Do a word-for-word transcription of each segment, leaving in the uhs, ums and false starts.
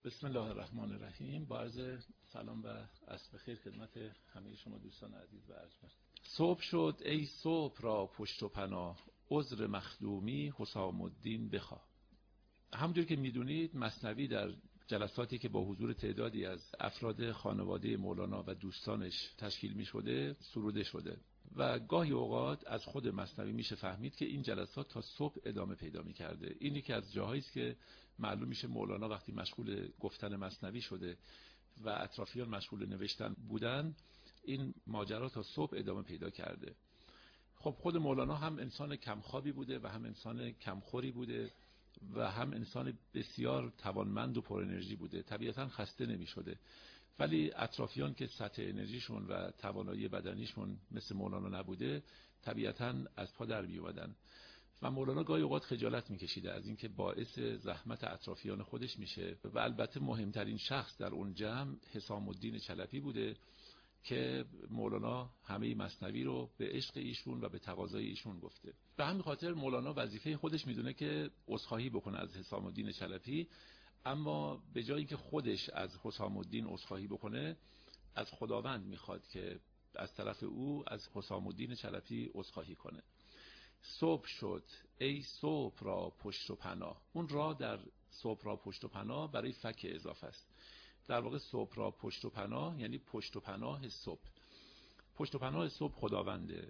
بسم الله الرحمن الرحیم. با عرض سلام و عصر بخیر خدمت همه شما دوستان عزیز و ارجمند. صبح شد ای صبح را پشت و پناه، عذر مخدومی حسام الدین بخواه. همونجور که میدونید مثنوی در جلساتی که با حضور تعدادی از افراد خانواده مولانا و دوستانش تشکیل می شده سروده شده و گاهی اوقات از خود مثنوی میشه فهمید که این جلسات تا صبح ادامه پیدا می کرده. این یکی از جاهایی است که معلوم میشه مولانا وقتی مشغول گفتن مثنوی شده و اطرافیان مشغول نوشتن بودن، این ماجرا تا صبح ادامه پیدا کرده. خب خود مولانا هم انسان کمخوابی بوده و هم انسان کمخوری بوده و هم انسان بسیار توانمند و پر انرژی بوده، طبیعتا خسته نمی شده، ولی اطرافیان که سطح انرژیشون و توانایی بدنیشون مثل مولانا نبوده طبیعتا از پا در می اومدن و مولانا گاهی اوقات خجالت می کشیده از اینکه باعث زحمت اطرافیان خودش میشه و البته مهمترین شخص در اون جمع حسام الدین چلپی بوده که مولانا همه مثنوی رو به عشق ایشون و به تقاضای ایشون گفته. به همین خاطر مولانا وظیفه خودش میدونه که عذرخواهی بکنه از حسام الدین چلپی، اما به جای اینکه خودش از حسام الدین عذرخواهی بکنه از خداوند میخواد که از طرف او از حسام الدین چلپی عذرخواهی کنه. صبح شد ای صبح را پشت و پناه. اون را در صبح را پشت و پناه برای فک اضافه است. در واقع صبح را پشت و پناه یعنی پشت و پناه صبح. پشت و پناه صبح خداونده.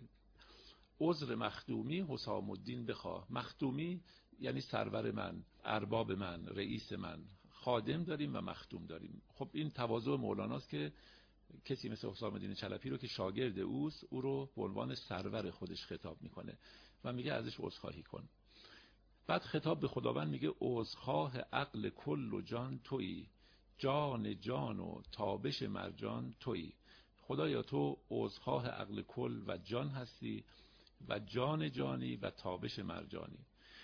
عذر مخدومی حسام الدین بخواه. مخدومی یعنی سرور من، ارباب من، رئیس من. خادم داریم و مخدوم داریم. خب این تواضع مولاناست که کسی مثل حسام الدین چلپی رو که شاگرد اوست او رو به عنوان سرور خودش خطاب میکنه و میگه ازش عذرخواهی کن. بعد خطاب به خداوند میگه عذرخواه عقل کل و جان تویی، جان جان و تابش مرجان تویی. خدایا تو عذرخواه عقل کل و جان هستی و جان جانی و تابش مرجانی.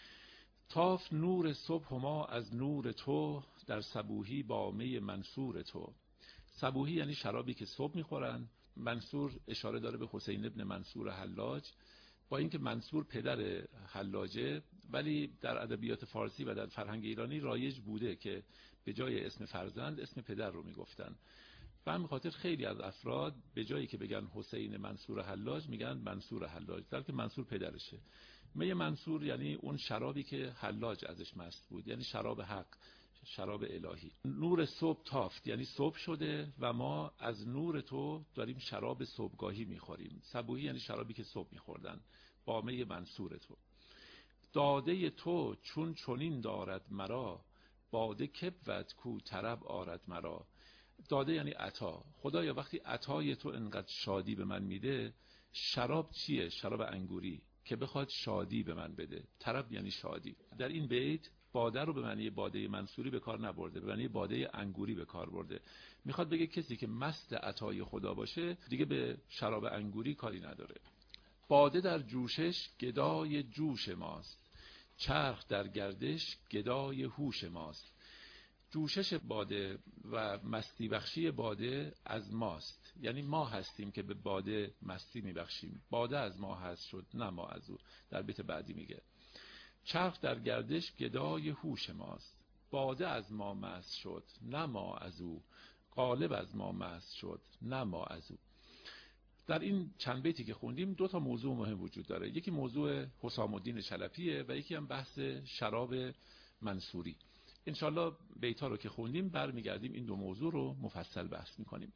تاف نور صبح ما از نور تو، در صبوحی با می منصور تو. صبوحی یعنی شرابی که صبح میخورن. منصور اشاره داره به حسین ابن منصور حلاج، با اینکه منصور پدر حلاجه ولی در ادبیات فارسی و در فرهنگ ایرانی رایج بوده که به جای اسم فرزند اسم پدر رو میگفتن. به همین خاطر خیلی از افراد به جایی که بگن حسین منصور حلاج میگن منصور حلاج، در که منصور پدرشه. می منصور یعنی اون شرابی که حلاج ازش مست بود، یعنی شراب حق، شراب الهی. نور صبح تافت یعنی صبح شده و ما از نور تو داریم شراب صبحگاهی میخوریم. صبوحی یعنی شرابی که صبح میخوردن با می منصور تو. داده تو چون چنین دارد مرا، باده کبوت کو طرب آرد مرا. داده یعنی عطا. خدایا وقتی عطای تو انقدر شادی به من میده، شراب چیه؟ شراب انگوری که بخواد شادی به من بده. طرب یعنی شادی. در این بیت باده رو به معنی باده منصوری به کار نبرده، به معنی باده انگوری به کار برده. میخواد بگه کسی که مست عطای خدا باشه دیگه به شراب انگوری کاری نداره. باده در جوشش گدای جوش ماست، چرخ در گردش گدای هوش ماست. جوشش باده و مستی بخشی باده از ماست، یعنی ما هستیم که به باده مستی میبخشیم. باده از ما هست شد نه ما از او. در بیت بعدی میگه چرخ در گردش گدای هوش ماست. باده از ما مست شد نه ما از او، غالب از ما مست شد نه ما از او. در این چند بیتی که خوندیم دو تا موضوع مهم وجود داره. یکی موضوع حسام الدین چلپیه و یکی هم بحث شراب منصوری. انشالله بیتا رو که خوندیم برمیگردیم این دو موضوع رو مفصل بحث میکنیم.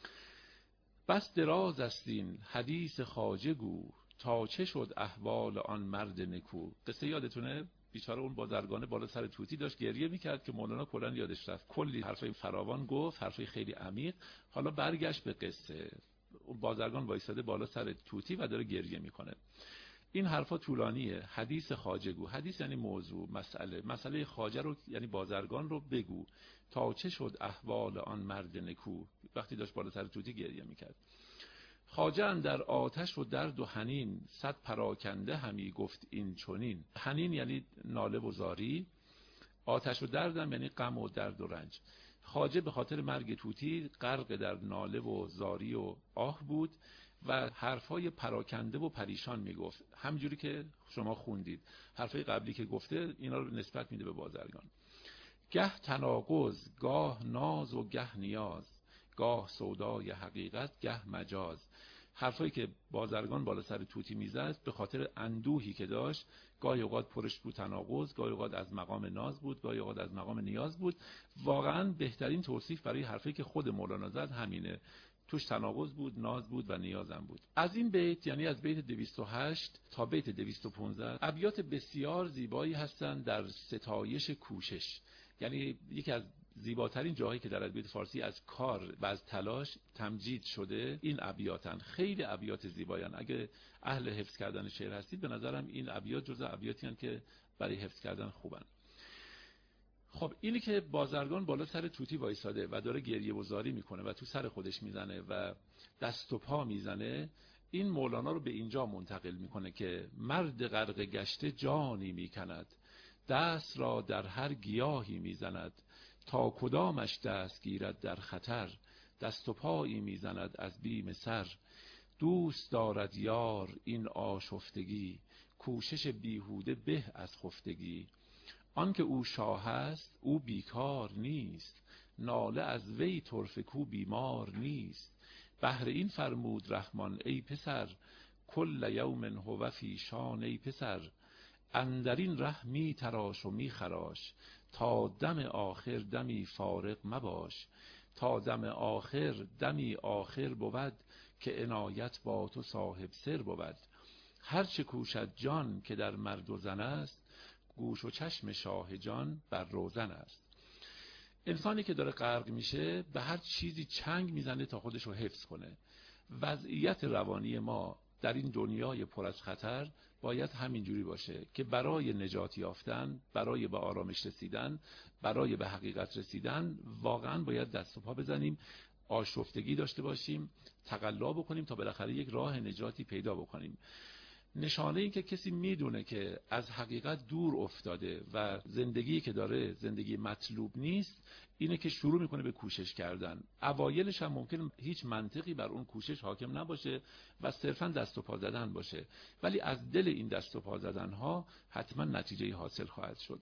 بس دراز است این حدیث خواجه گو، تا چه شد احوال آن مرد نکو. قصه یادتونه؟ بیچاره اون بازرگانه بالا سر طوطی داشت گریه میکرد که مولانا کلا یادش رفت. کلی حرفای فراوان گفت، حرفای خیلی عمیق. حالا برگشت به قصه. اون بازرگان وایساده بالا سر طوطی و داره گریه میکنه. این حرفا طولانیه. حدیث خواجه گو. حدیث یعنی موضوع، مسئله. مسئله خواجه رو یعنی بازرگان رو بگو. تا چه شد احوال آن مرد نکو. وقتی داشت بالا سر طوطی گریه میکرد. خواجه اندر آتش و درد و حنین، صد پراکنده همی گفت این چنین. حنین یعنی ناله و زاری، آتش و دردم یعنی غم و درد و رنج. خواجه به خاطر مرگ طوطی غرق در ناله و زاری و آه بود و حرفای پراکنده و پریشان میگفت، همجوری که شما خوندید. حرفای قبلی که گفته اینا رو نسبت میده به بازرگان. گه تناقض، گاه ناز و گه نیاز، گاه سودای حقیقت گه مجاز. حرفایی که بازرگان بالا سر طوطی میزد به خاطر اندوهی که داشت، گاهی اوقات پرش بود تناقض، گاهی اوقات از مقام ناز بود، گاهی اوقات از مقام نیاز بود. واقعا بهترین توصیف برای حرفی که خود مولانا زد همینه، توش تناقض بود، ناز بود و نیازم بود. از این بیت، یعنی از بیت دویست و هشت تا بیت دویست و پانزده، ابیات بسیار زیبایی هستند در ستایش کوشش. یعنی یکی از زیباترین جاهایی که در ادبیات فارسی از کار و از تلاش تمجید شده این ابیاتن. خیلی ابیات زیبایان. اگه اهل حفظ کردن شعر هستید، به نظرم این ابیات جزء ابیاتی هستند که برای حفظ کردن خوبن. خب اینی که بازرگان بالا سر طوطی وایساده و داره گریه و زاری میکنه و تو سر خودش میزنه و دست و پا میزنه، این مولانا رو به اینجا منتقل میکنه که مرد غرق گشته جانی میکند، دست را در هر گیاهی میزند، تا کدامش دست گیرد در خطر، دست و پایی میزند از بیم سر. دوست دارد یار این آشفتگی، کوشش بیهوده به از خفتگی. آن که او شاه است او بیکار نیست، ناله از وی طرفه کو بیمار نیست. بهر این فرمود رحمان ای پسر، کل یوم هو فی شان ای پسر. اندرین ره می تراش و می خراش، تا دم آخر دمی فارغ مباش. تا دم آخر دمی آخر بود، که عنایت با تو صاحب سر بود. هرچه کوشد جان که در مرد و زن است، گوش و چشم شاه جان بر روزن است. انسانی که داره غرق میشه به هر چیزی چنگ میزنه تا خودش رو حفظ کنه. وضعیت روانی ما در این دنیای پر از خطر باید همینجوری باشه که برای نجات یافتن، برای به آرامش رسیدن، برای به حقیقت رسیدن، واقعا باید دست و پا بزنیم، آشفتگی داشته باشیم، تقلا بکنیم تا بالاخره یک راه نجاتی پیدا بکنیم. نشانه این که کسی میدونه که از حقیقت دور افتاده و زندگی که داره زندگی مطلوب نیست، اینه که شروع میکنه به کوشش کردن. اوایلش هم ممکن هیچ منطقی بر اون کوشش حاکم نباشه و صرفا دست و پا زدن باشه، ولی از دل این دست و پا زدن ها حتما نتیجه حاصل خواهد شد.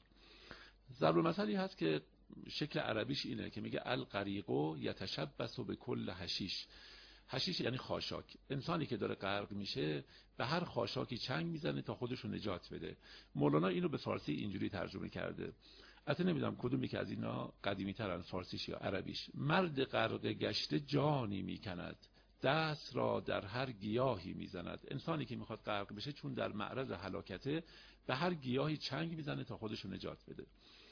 ضرب المثلی هست که شکل عربیش اینه که میگه الغریقو یتشبث بكل حشیش. حشیش یعنی خاشاک. انسانی که داره غرق میشه به هر خاشاکی چنگ میزنه تا خودش رو نجات بده. مولانا اینو به فارسی اینجوری ترجمه کرده. البته نمیدونم کدومی که از اینا قدیمی ترن، فارسیش یا عربیش. مرد غرق گشته جانی میکند، دست را در هر گیاهی میزند. انسانی که میخواد غرق بشه چون در معرض هلاکته، به هر گیاهی چنگ میزنه تا خودش رو نجات بده.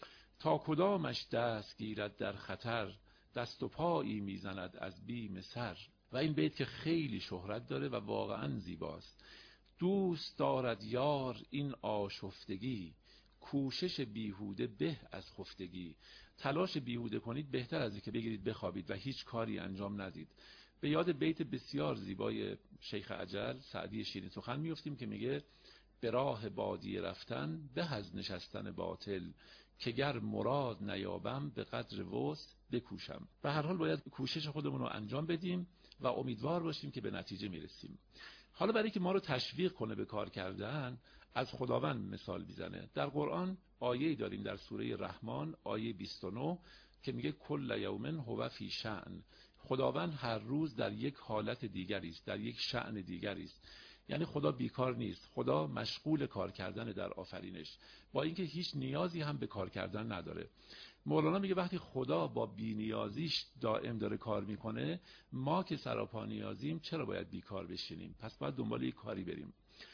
تا کدامش دست گیرد در خطر، دست و پایی میزند از بیم سر. و این بیت که خیلی شهرت داره و واقعا زیباست. دوست دارد یار این آشفتگی، کوشش بیهوده به از خفتگی. تلاش بیهوده کنید بهتر از اینکه بگیرید بخوابید و هیچ کاری انجام ندید. به یاد بیت بسیار زیبای شیخ اجل سعدی شیرین سخن میفتیم که میگه به راه بادیه رفتن به از نشستن باطل، که گر مراد نیابم به قدر وسع بکوشم. به هر حال باید کوشش خودمون رو انجام بدیم و امیدوار باشیم که به نتیجه میرسیم. حالا برای که ما رو تشویق کنه به کار کردن، از خداوند مثال میزنه. در قرآن آیه‌ای داریم در سوره رحمان آیه بیست و نه که میگه کل یوم هو فی شأن. خداوند هر روز در یک حالت دیگری است، در یک شأن دیگری است. یعنی خدا بیکار نیست، خدا مشغول کار کردن در آفرینش، با اینکه هیچ نیازی هم به کار کردن نداره. مولانا میگه وقتی خدا با بی‌نیازیش دائم داره کار میکنه، ما که سراپا نیازیم چرا باید بیکار بشینیم؟ پس باید دنبال یک کاری بریم.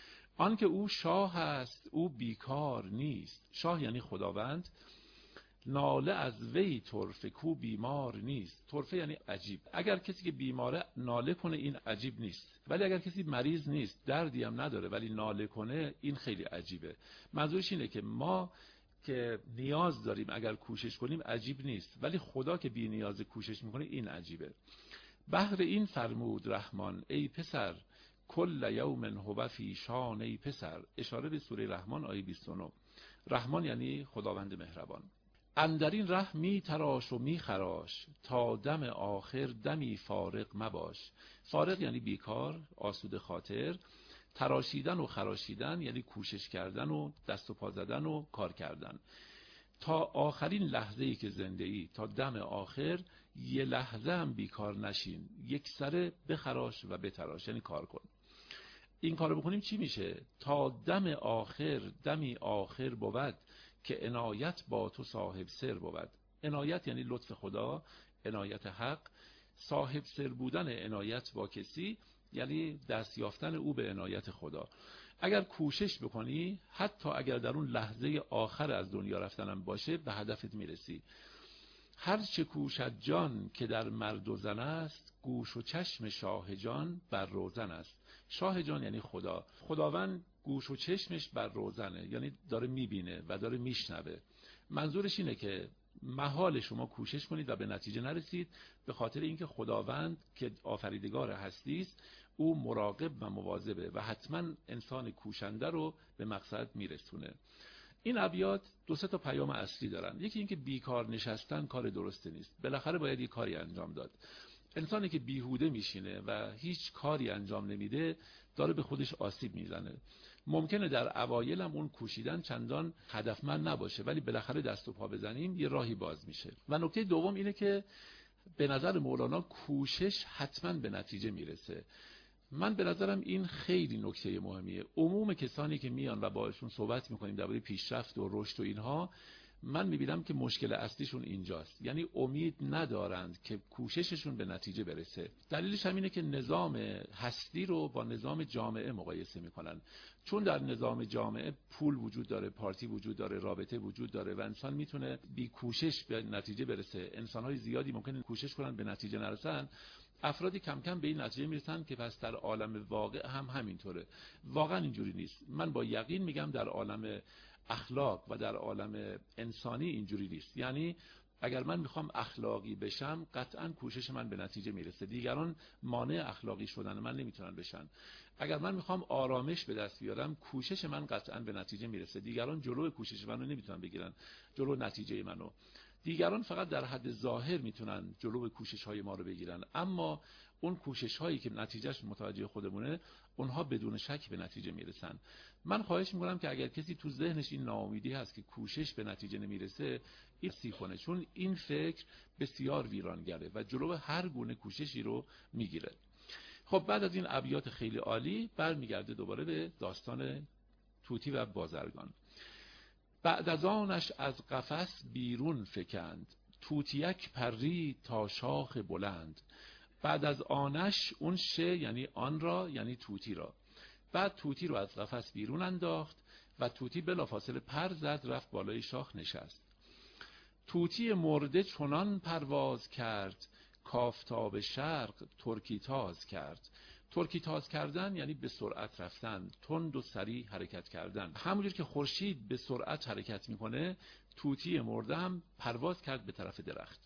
آن که او شاه است او بیکار نیست. شاه یعنی خداوند. ناله از وی طرفه کو بیمار نیست. طرفه یعنی عجیب. اگر کسی که بیماره ناله کنه این عجیب نیست، ولی اگر کسی مریض نیست، دردی هم نداره ولی ناله کنه، این خیلی عجیبه. منظورش اینه که ما که نیاز داریم اگر کوشش کنیم عجیب نیست، ولی خدا که بی نیاز کوشش میکنه این عجیبه. بهر این فرمود رحمان ای پسر، کل یوم هو فی شان ای پسر. اشاره به سوره رحمان آیه بیست و نه. رحمان یعنی خداوند مهربان. اندرین ره می تراش و می خراش، تا دم آخر دمی فارغ مباش. فارغ یعنی بیکار، آسوده خاطر. تراشیدن و خراشیدن یعنی کوشش کردن و دست و پا زدن و کار کردن. تا آخرین لحظه‌ای که زنده ای، تا دم آخر یه لحظه هم بیکار نشین، یک سره بخراش و بتراش، یعنی کار کن. این کارو بکنیم چی میشه؟ تا دم آخر، دمی آخر بود که عنایت با تو صاحب سر بود. عنایت یعنی لطف خدا، عنایت حق. صاحب سر بودن عنایت با کسی یعنی دست یافتن او به عنایت خدا. اگر کوشش بکنی، حتی اگر در اون لحظه آخر از دنیا رفتنم باشه، به هدفت میرسی. هر چه کوشد جان که در مرد و زن است، گوش و چشم شاه جان بر روزن است. شاه جان یعنی خدا. خداوند گوش و چشمش بر روزنه، یعنی داره میبینه و داره میشنوه. منظورش اینه که محال شما کوشش کنید و به نتیجه نرسید، به خاطر اینکه خداوند که آفریدگار هستی است، او مراقب و مواظبه و حتما انسان کوشنده رو به مقصد میرسونه. این ابیات دو سه تا پیام اصلی دارن. یکی اینکه بیکار نشستن کار درستی نیست، بالاخره باید یک کاری انجام داد. انسانی که بیهوده میشینه و هیچ کاری انجام نمیده داره به خودش آسیب میزنه. ممکنه در اوایل هم اون کوشیدن چندان هدفمند نباشه، ولی بالاخره دست و پا بزنیم یه راهی باز میشه. و نکته دوم اینه که به نظر مولانا کوشش حتما به نتیجه میرسه. من به نظرم این خیلی نکته مهمیه. عموم کسانی که میان و باهاشون صحبت میکنیم درباره پیشرفت و رشد و اینها، من میبینم که مشکل اصلیشون اینجاست، یعنی امید ندارند که کوشششون به نتیجه برسه. دلیلش هم اینه که نظام هستی رو با نظام جامعه مقایسه میکنن. چون در نظام جامعه پول وجود داره، پارتی وجود داره، رابطه وجود داره و انسان میتونه بی کوشش به نتیجه برسه. انسانهای زیادی ممکنه کوشش کنن به نتیجه نرسن. افرادی کم کم به این نتیجه میرسن که پس در عالم واقع هم همینطوره. واقعا اینجوری نیست. من با یقین میگم در عالم اخلاق و در عالم انسانی اینجوری نیست. یعنی اگر من میخوام اخلاقی بشم، قطعا کوشش من به نتیجه میرسه. دیگران مانع اخلاقی شدن من نمیتونن بشن. اگر من میخوام آرامش به دست بیارم، کوشش من قطعا به نتیجه میرسه. دیگران جلوی کوشش منو نمیتونن بگیرن، جلو نتیجه منو. دیگران فقط در حد ظاهر میتونن جلو کوشش های ما رو بگیرن، اما اون کوشش هایی که نتیجهش متوجه خودمونه، اونها بدون شک به نتیجه میرسن. من خواهش میکنم که اگر کسی تو ذهنش این ناامیدی هست که کوشش به نتیجه نمیرسه، این سی کنه، چون این فکر بسیار ویرانگره و جلو هر گونه کوششی رو میگیره. خب بعد از این ابیات خیلی عالی برمیگرده دوباره به داستان طوطی و بازرگان. بعد از آنش از قفس بیرون فکند، طوطیک پرید تا شاخ بلند. بعد از آنش، اون شه یعنی آن را، یعنی طوطی را. بعد طوطی رو از قفس بیرون انداخت و طوطی بلافاصله پر زد، رفت بالای شاخ نشست. طوطی مرده چنان پرواز کرد، کافتاب شرق ترکی تاز کرد. ترکی تاز کردن یعنی به سرعت رفتن، تند و سریع حرکت کردن. همونجور که خورشید به سرعت حرکت میکنه، طوطی مرده هم پرواز کرد به طرف درخت.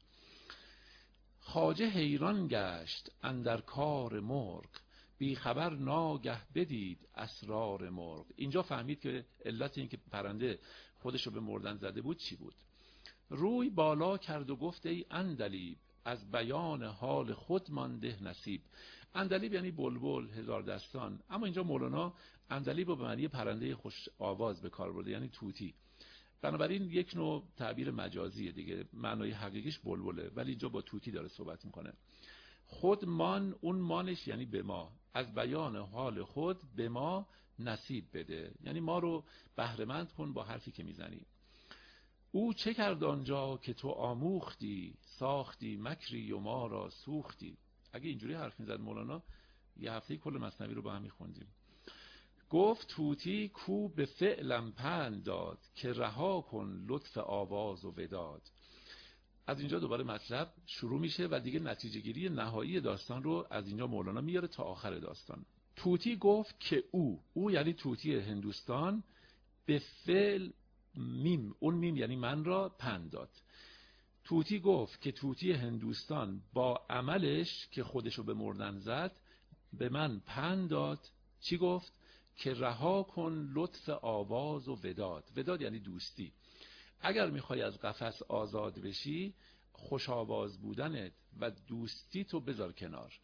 خواجه حیران گشت اندر کار مرغ، بی خبر ناگه بدید اسرار مرغ. اینجا فهمید که علت این که پرنده خودشو به مردن زده بود چی بود. روی بالا کرد و گفت ای عندلیب، از بیان حال خود مانده نصیب. عندلیب یعنی بلبل، هزار دستان، اما اینجا مولانا عندلیب رو به معنی پرنده خوش آواز به کار برده، یعنی طوطی. بنابراین یک نوع تعبیر مجازیه دیگه، معنای حقیقیش بلبله، ولی اینجا با طوطی داره صحبت میکنه. خود مان، اون مانش یعنی به ما، از بیان حال خود به ما نصیب بده، یعنی ما رو بهره‌مند کن با حرفی که میزنی. او چه کرد آنجا که تو آموختی، ساختی مکری و ما را سوختی. اگه اینجوری حرف میزد مولانا، یه هفته کل مثنوی رو با هم میخوندیم. گفت طوطی کو به فعلم پند داد، که رها کن لطف آواز و وداد. از اینجا دوباره مطلب شروع میشه و دیگه نتیجه گیری نهایی داستان رو از اینجا مولانا میاره تا آخر داستان. طوطی گفت که او، او یعنی طوطی هندوستان، به فعل میم، اون میم یعنی من را پند داد. طوطی گفت که طوطی هندوستان با عملش که خودشو به مردن زد به من پند داد. چی گفت؟ که رها کن لطف آواز و وداد. وداد یعنی دوستی. اگر میخوای از قفس آزاد بشی، خوش آواز بودنت و دوستی تو بذار کنار.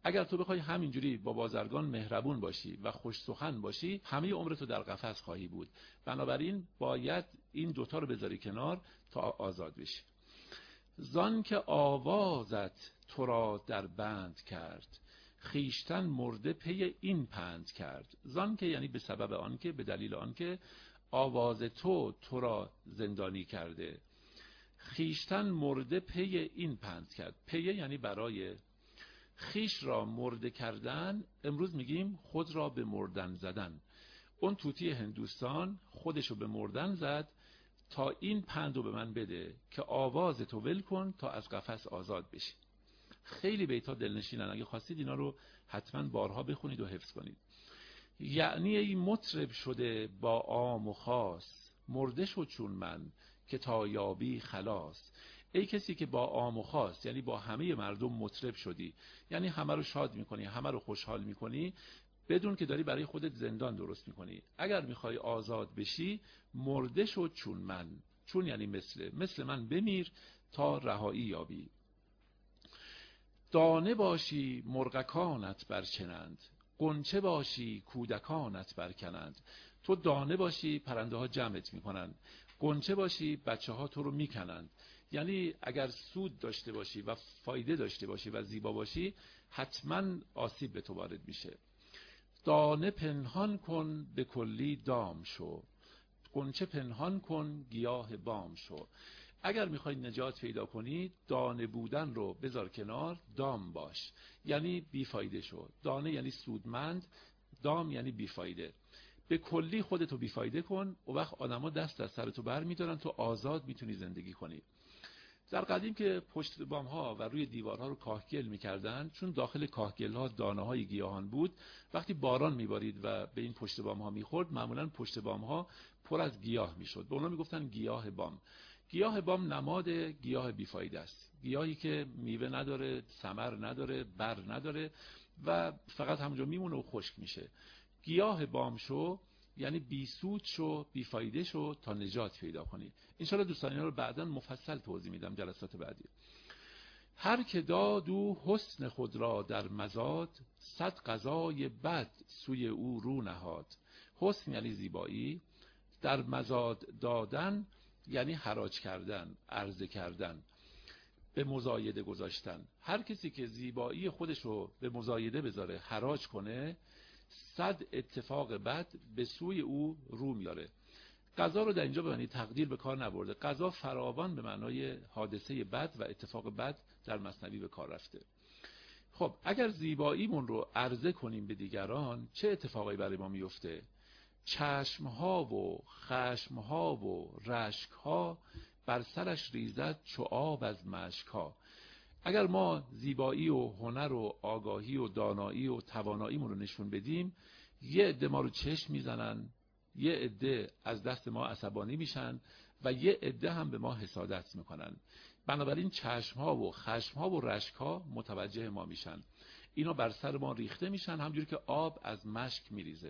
اگر تو بخوای همینجوری با بازرگان مهربون باشی و خوش سخن باشی، همه عمرتو در قفس خواهی بود. بنابراین باید این دوتا رو بذاری کنار تا آزاد بشی. زان که آوازت تو را در بند کرد، خیشتن مرده پی این پند کرد. زان که یعنی به سبب آن که، به دلیل آن که آواز تو تو را زندانی کرده، خیشتن مرده پی این پند کرد. پی یعنی برای. خیش را مرده کردن، امروز میگیم خود را به مردن زدن. اون طوطی هندوستان خودشو به مردن زد تا این پندو به من بده که آواز تو ول کن تا از قفس آزاد بشی. خیلی بیتا دلنشینن، اگه خواستید اینا رو حتما بارها بخونید و حفظ کنید. یعنی ای مطرب شده با عام و خاص، مرده شو چون من که تا یابی خلاص. ای کسی که با عام و خاص یعنی با همه مردم مطرب شدی، یعنی همه رو شاد میکنی، همه رو خوشحال میکنی، بدون که داری برای خودت زندان درست میکنی. اگر میخوای آزاد بشی، مرده شو چون من. چون یعنی مثل مثل من بمیر تا رهایی یابی. دانه باشی مرغکانت برچنند، غنچه باشی کودکانت برکنند. تو دانه باشی پرنده ها جمعت میکنند، غنچه باشی بچه ها تو رو میکنند. یعنی اگر سود داشته باشی و فایده داشته باشی و زیبا باشی، حتما آسیب به تو وارد میشه. دانه پنهان کن به کلی دام شو، غنچه پنهان کن گیاه بام شو. اگر میخوای نجات پیدا کنی، دانه بودن رو بذار کنار، دام باش، یعنی بیفایده شو. دانه یعنی سودمند، دام یعنی بیفایده. به کلی خودتو بیفایده کن، و وقت آدما دست از سرتو بر میدارن، تو آزاد میتونی زندگی کنی. در قدیم که پشت بام ها و روی دیوارها رو کاهگل میکردن، چون داخل کاهگل ها دانه های گیاهان بود، وقتی باران میبارید و به این پشت بام ها میخورد، معمولا پشت بام ها پر از گیاه میشد. به اونا میگفتن گیاه بام. گیاه بام نماد گیاه بیفایده است، گیاهی که میوه نداره، ثمر نداره، بر نداره و فقط همونجا میمونه و خشک میشه. گیاه بام شو یعنی بی سود شو، بی فایده شو تا نجات پیدا کنی. انشالله دوستان اینا رو بعداً مفصل توضیح میدم جلسات بعدی. هر که داد او حسن خود را در مزاد، صد قضای بد سوی او رو نهاد. حسن یعنی زیبایی، در مزاد دادن یعنی حراج کردن، عرضه کردن، به مزایده گذاشتن. هر کسی که زیبایی خودش رو به مزایده بذاره، حراج کنه، صد اتفاق بد به سوی او رو میاره. قضا رو در اینجا به معنی تقدیر به کار نبرده. قضا فراوان به معنای حادثه بد و اتفاق بد در مثنوی به کار رفته. خب اگر زیباییمون رو عرضه کنیم به دیگران، چه اتفاقی برای ما میفته؟ چشمها و خشمها و رشکها بر سرش ریزد چو آب از مشکها. اگر ما زیبایی و هنر و آگاهی و دانایی و تواناییمون رو نشون بدیم، یه عده ما رو چشم میزنن، یه عده از دست ما عصبانی میشن و یه عده هم به ما حسادت میکنن. بنابراین چشمها و خشمها و رشکها متوجه ما میشن، اینا بر سر ما ریخته میشن همجوری که آب از مشک میریزه.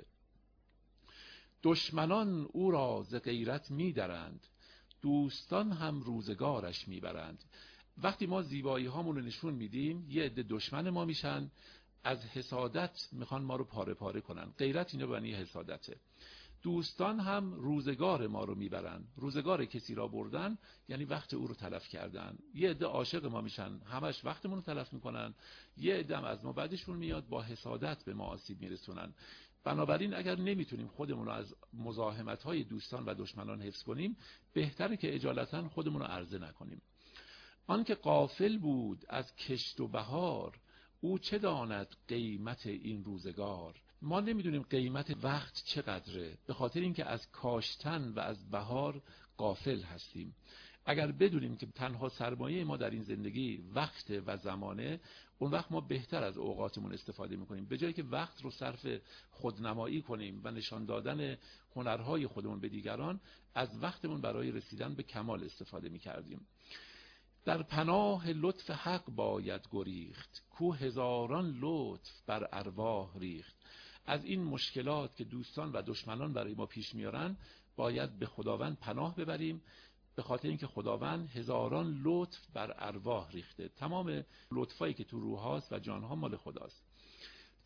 دشمنان او را ز غیرت میدرند، دوستان هم روزگارش میبرند. وقتی ما زیبایی هامون رو نشون میدیم، یه عده دشمن ما میشن، از حسادت میخوان ما رو پاره پاره کنن. غیرت اینجا معنی حسادته. دوستان هم روزگار ما رو میبرن. روزگار کسی را بردن یعنی وقت او رو تلف کردن. یه عده عاشق ما میشن، همش وقتمون رو تلف میکنن. یه عده از ما بعدشون میاد، با حسادت به ما آسیب میرسونن. بنابراین اگر نمیتونیم خودمون رو از مزاحمت‌های دوستان و دشمنان حفظ کنیم، بهتره که اجالتا خودمون رو عرضه نکنیم. آن که غافل بود از کشت و بهار، او چه داند قیمت این روزگار. ما نمیدونیم قیمت وقت چقدره، به خاطر اینکه از کاشتن و از بهار غافل هستیم. اگر بدونیم که تنها سرمایه ما در این زندگی وقت و زمانه، اون وقت ما بهتر از اوقاتمون استفاده میکنیم. به جایی که وقت رو صرف خودنمایی کنیم و نشان دادن هنرهای خودمون به دیگران، از وقتمون برای رسیدن به کمال استفاده میکردیم. در پناه لطف حق باید گریخت، کو هزاران لطف بر ارواح ریخت. از این مشکلات که دوستان و دشمنان برای ما پیش میارن، باید به خداوند پناه ببریم، به خاطر اینکه خداوند هزاران لطف بر ارواح ریخته. تمام لطفایی که تو روح هاست و جان ها مال خداست.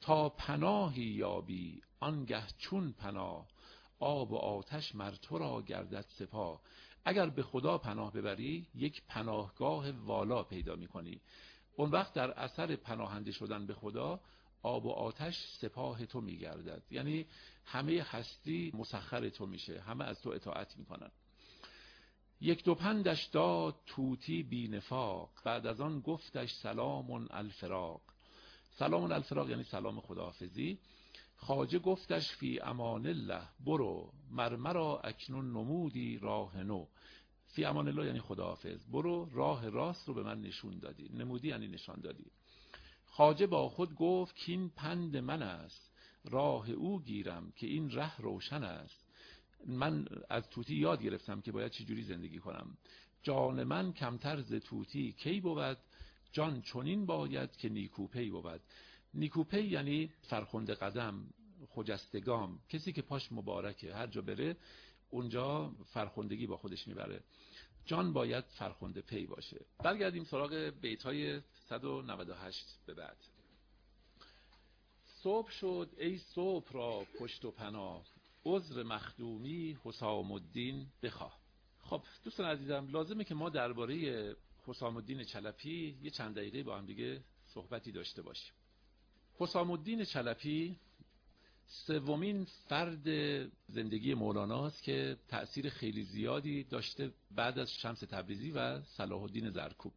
تا پناهی یابی آنگه چون پناه، آب و آتش مر تو را گردد سپاه. اگر به خدا پناه ببری یک پناهگاه والا پیدا میکنی. اون وقت در اثر پناهنده شدن به خدا آب و آتش سپاه تو میگردد، یعنی همه هستی مسخر تو میشه، همه از تو اطاعت میکنن. یک دو پندش داد طوطی بی نفاق، بعد از آن گفتش سلام الفراق. سلام الفراق یعنی سلام خداحافظی. خواجه گفتش فی امان الله برو، مرمرا اکنون نمودی راه نو. فی امان الله یعنی خداحافظ، برو راه راست رو به من نشون دادی. نمودی یعنی نشان دادی. خواجه با خود گفت که این پند من است، راه او گیرم که این ره روشن است. من از طوطی یاد گرفتم که باید چجوری زندگی کنم. جان من کمتر ز طوطی کی بود، جان چنین باید که نیکوپی بود. نیکوپی یعنی فرخنده قدم، خجسته گام، کسی که پاش مبارکه، هر جا بره اونجا فرخندگی با خودش میبره. جان باید فرخنده پی باشه. برگردیم سراغ بیت‌های صد و نود و هشت به بعد. صبح شد ای صبح را پشت و پناه، عذر مخدومی حسام الدین بخواه. خب دوستان عزیزم، لازمه که ما درباره حسام الدین چلپی یه چند دقیقه با هم دیگه صحبتی داشته باشیم. حسام الدین چلپی سومین فرد زندگی مولانا است که تأثیر خیلی زیادی داشته بعد از شمس تبریزی و صلاح الدین زرکوب.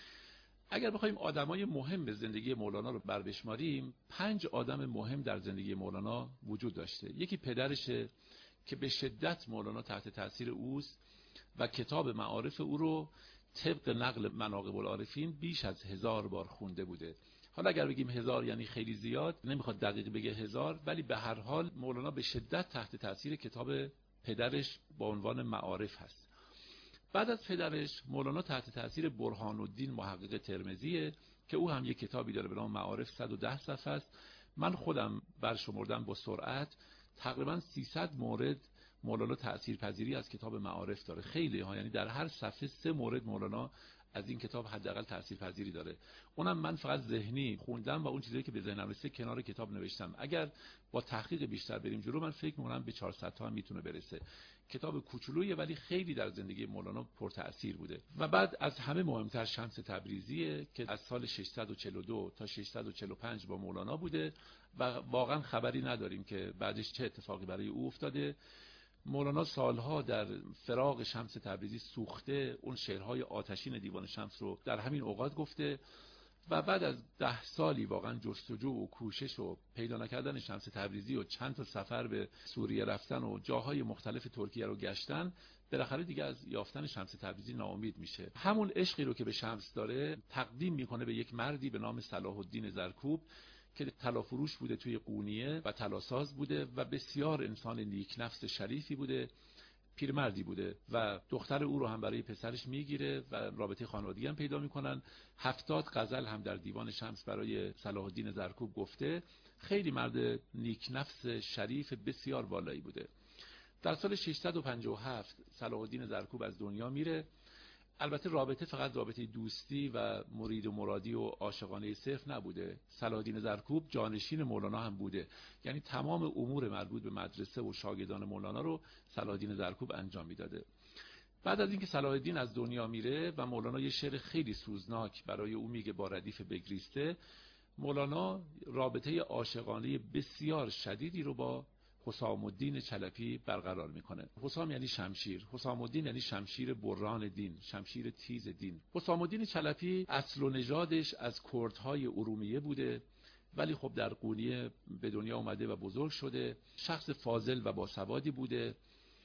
اگر بخوایم آدمای مهم به زندگی مولانا رو بربشماریم، پنج آدم مهم در زندگی مولانا وجود داشته. یکی پدرشه که به شدت مولانا تحت تأثیر اوست و کتاب معارف او رو طبق نقل مناقب العارفین بیش از هزار بار خونده بوده. حالا اگر بگیم هزار یعنی خیلی زیاد، نمیخواد دقیق بگه هزار، ولی به هر حال مولانا به شدت تحت تأثیر کتاب پدرش با عنوان معارف هست. بعد از پدرش مولانا تحت تأثیر برهان الدین محقق ترمذیه که او هم یک کتابی داره به نام معارف، صد و ده صفحه است. من خودم برشمردم با سرعت، تقریبا سیصد مورد مولانا تأثیر پذیری از کتاب معارف داره. خیلی ها، یعنی در هر صفحه سه مورد مولانا از این کتاب حداقل تأثیر پذیری داره. اونم من فقط ذهنی خوندم و اون چیزایی که به ذهنم رسید کنار کتاب نوشتم. اگر با تحقیق بیشتر بریم جلو، من فکر می‌کنم به چهارصد تا هم میتونه برسه. کتاب کوچولویه ولی خیلی در زندگی مولانا پرتأثیر بوده. و بعد از همه مهمتر شمس تبریزیه که از سال ششصد و چهل و دو تا ششصد و چهل و پنج با مولانا بوده و واقعا خبری نداریم که بعدش چه اتفاقی برای او افتاده. مولانا سالها در فراق شمس تبریزی سوخته، اون شعرهای آتشین دیوان شمس رو در همین اوقات گفته و بعد از ده سالی واقعا جستجو و کوشش و پیدا نکردن شمس تبریزی و چند تا سفر به سوریه رفتن و جاهای مختلف ترکیه رو گشتن، بالاخره دیگه از یافتن شمس تبریزی ناامید میشه. همون عشقی رو که به شمس داره تقدیم میکنه به یک مردی به نام صلاح الدین زرکوب که طلافروش بوده توی قونیه و طلاساز بوده و بسیار انسان نیک نفس شریفی بوده، پیرمردی بوده و دختر او رو هم برای پسرش میگیره و رابطه خانوادگی هم پیدا میکنن. هفتاد غزل هم در دیوان شمس برای صلاح الدین زرکوب گفته. خیلی مرد نیک نفس شریف بسیار بالایی بوده. در سال ششصد و پنجاه و هفت صلاح الدین زرکوب از دنیا میره. البته رابطه فقط رابطه دوستی و مرید و مرادی و عاشقانه صرف نبوده. صلاح الدین زرکوب جانشین مولانا هم بوده، یعنی تمام امور مربوط به مدرسه و شاگردان مولانا رو صلاح الدین زرکوب انجام میداده. بعد از اینکه صلاح الدین از دنیا میره و مولانا یه شعر خیلی سوزناک برای او میگه با ردیف بگریسته، مولانا رابطه عاشقانه بسیار شدیدی رو با حسام الدین چلپی برقرار میکنه. حسام یعنی شمشیر، حسام الدین یعنی شمشیر بران دین، شمشیر تیز دین. حسام الدین چلپی اصل و نژادش از کردهای ارومیه بوده ولی خب در قونیه به دنیا اومده و بزرگ شده. شخص فاضل و باسوادی بوده.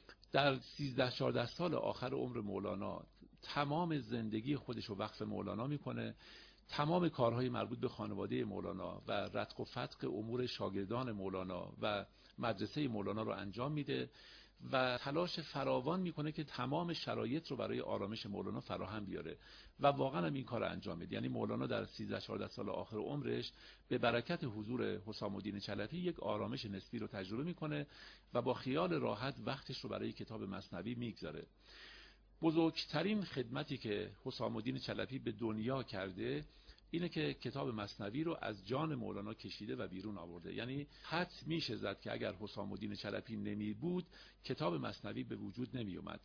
در سیزده چهارده سال آخر عمر مولانا تمام زندگی خودش رو وقف مولانا میکنه. تمام کارهای مربوط به خانواده مولانا و رتق و فتق امور شاگردان مولانا و مدرسه مولانا رو انجام میده و تلاش فراوان میکنه که تمام شرایط رو برای آرامش مولانا فراهم بیاره و واقعا هم این کار رو انجام میده. یعنی مولانا در سیزده چهارده سال آخر عمرش به برکت حضور حسام الدین چلپی یک آرامش نسبی رو تجربه میکنه و با خیال راحت وقتش رو برای کتاب مثنوی میگذاره. بزرگترین خدمتی که حسام الدین چلپی به دنیا کرده اینه که کتاب مثنوی رو از جان مولانا کشیده و بیرون آورده. یعنی حد میشه زد که اگر حسام الدین چلپی نمی بود کتاب مثنوی به وجود نمی اومد.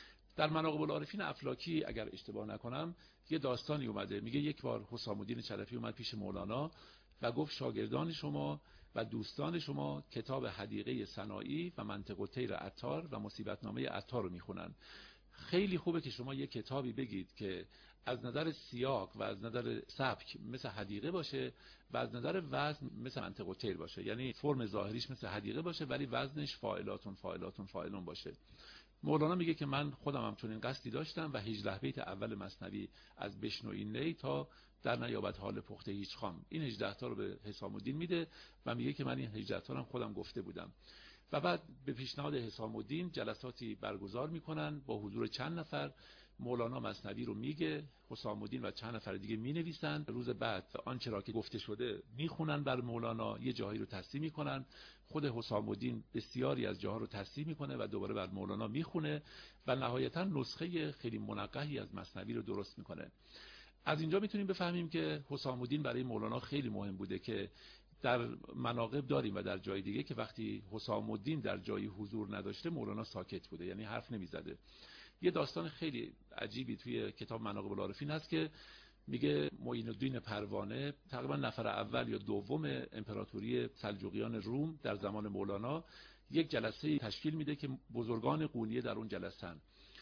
در مناقب العارفین افلاکی اگر اشتباه نکنم یه داستانی اومده، میگه یک بار حسام الدین چلپی اومد پیش مولانا و گفت شاگردان شما و دوستان شما کتاب حدیقه سنایی و منطق الطیر عطار و مصیبتنامه عطار رو میخونن. خیلی خوبه که شما یه کتابی بگید که از نظر سیاق و از نظر سبک مثل حدیقه باشه و از نظر وزن مثل منطق الطیر باشه. یعنی فرم ظاهریش مثل حدیقه باشه ولی وزنش فاعلاتون فاعلاتون فاعلون باشه. مولانا میگه که من خودم هم چنین قصدی داشتم و هجده بیت اول مثنوی از بشنو این نی تا در نیابد حال پخته هیچ خام، این هجده تا رو به حسام الدین میده و میگه که من این هجده تا رو هم خودم گفته بودم. و بعد به پیشنهاد حسام الدین جلساتی برگزار میکنن با حضور چند نفر. مولانا مثنوی رو میگه، حسام الدین و چند نفر دیگه مینویسن. روز بعد آنچه را که گفته شده میخونن بر مولانا، یه جایی رو تصحیح میکنن. خود حسام الدین بسیاری از جاها رو تصحیح میکنه و دوباره بر مولانا میخونه و نهایتا نسخه خیلی منقحی از مثنوی رو درست میکنه. از اینجا میتونیم بفهمیم که حسام الدین برای مولانا خیلی مهم بوده که در مناقب داریم و در جای دیگه که وقتی حسام الدین در جایی حضور نداشته مولانا ساکت بوده، یعنی حرف نمیزده. یه داستان خیلی عجیبی توی کتاب مناقب العارفین هست که میگه معین الدین پروانه تقریبا نفر اول یا دوم امپراتوری سلجوقیان روم در زمان مولانا یک جلسه تشکیل میده که بزرگان قونیه در اون جلسه‌ن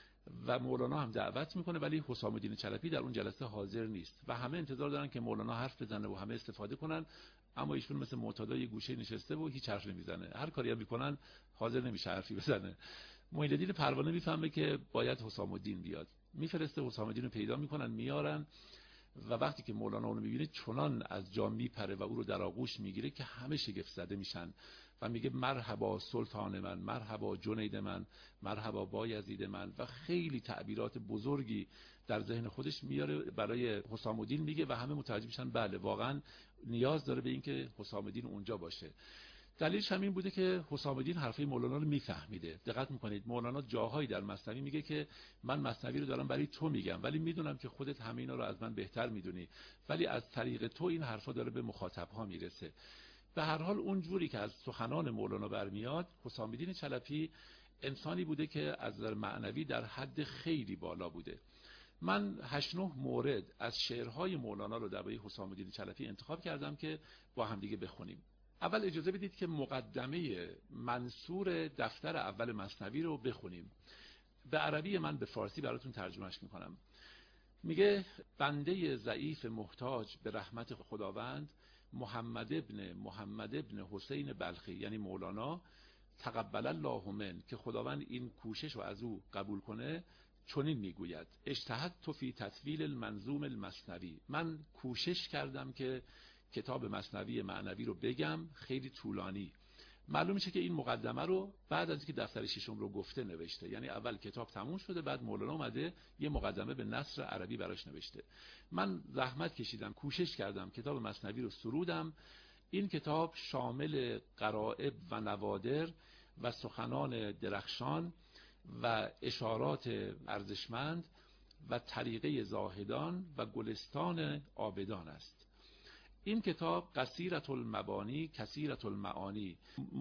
و مولانا هم دعوت میکنه ولی حسام الدین چلپی در اون جلسه حاضر نیست و همه انتظار دارن که مولانا حرف بزنه و همه استفاده کنن، اما ایشون مثل معتادا یه گوشه نشسته و هیچ حرف نمیزنه. هر کاری هم میکنن حاضر نمیشه حرفی بزنه. معین الدین پروانه میفهمه که باید حسام الدین بیاد، میفرسته حسام الدین رو پیدا میکنن، میارن و وقتی که مولانا اون رو میبینه چنان از جا میپره و او رو در آغوش میگیره که همه شگفت زده میشن و میگه مرحبا سلطان من، مرحبا جنید من، مرحبا بایزید من و خیلی تعبیرات بزرگی در ذهن خودش میاره برای حسام الدین میگه و همه متوجه میشن بله واقعا نیاز داره به اینکه حسام الدین اونجا باشه. دلیلش همین بوده که حسام الدین حرفای مولانا رو میفهمیده. دقت میکنید مولانا جاهایی در مثنوی میگه که من مثنوی رو دارم برای تو میگم ولی میدونم که خودت همه اینا رو از من بهتر میدونی، ولی از طریق تو این حرفا داره به مخاطبها میرسه. به هر حال اون جوری که از سخنان مولانا برمیاد، حسام الدین چلپی انسانی بوده که از نظر معنوی در حد خیلی بالا بوده. من هشت نه مورد از شعرهای مولانا رو درباره حسام الدین چلپی انتخاب کردم که با هم دیگه بخونیم. اول اجازه بدید که مقدمه منصور دفتر اول مثنوی رو بخونیم. به عربی من به فارسی براتون ترجمهش میکنم. میگه بنده ضعیف محتاج به رحمت خداوند محمد ابن محمد ابن حسین بلخی یعنی مولانا تقبل الله من که خداوند این کوشش رو از او قبول کنه چنین میگوید اجتهدت فی تطویل المنظوم المثنوی، من کوشش کردم که کتاب مثنوی معنوی رو بگم، خیلی طولانی. معلوم میشه که این مقدمه رو بعد از اینکه دفتر ششم رو گفته نوشته، یعنی اول کتاب تموم شده بعد مولانا اومده یه مقدمه به نثر عربی براش نوشته. من زحمت کشیدم، کوشش کردم، کتاب مثنوی رو سرودم. این کتاب شامل غرائب و نوادر و سخنان درخشان و اشارات ارزشمند و طریقه زاهدان و گلستان عابدان است. این کتاب قصیرة المبانی کثیرة المعانی،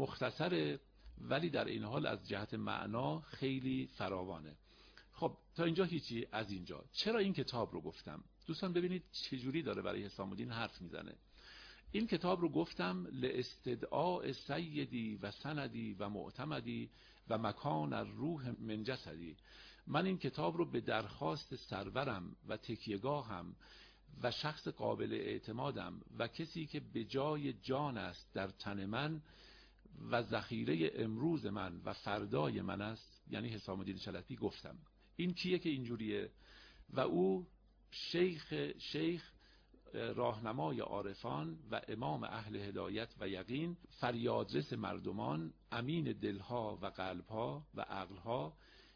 مختصر ولی در این حال از جهت معنا خیلی فراوانه. خب تا اینجا هیچی از اینجا. چرا این کتاب رو گفتم؟ دوستان ببینید چجوری داره برای حسام الدین حرف میزنه. این کتاب رو گفتم لاستدعاء سیدی و سندی و معتمدی و مکان الروح من جسدی. من این کتاب رو به درخواست سرورم و تکیهگاهم و شخص قابل اعتمادم و کسی که به جای جان است در تن من و ذخیره امروز من و فردای من است، یعنی حسام الدین چلپی گفتم. این کیه که اینجوریه؟ و او شیخ شیخ راهنمای عارفان و امام اهل هدایت و یقین، فریادرس مردمان، امین دلها و قلبها و عقلها،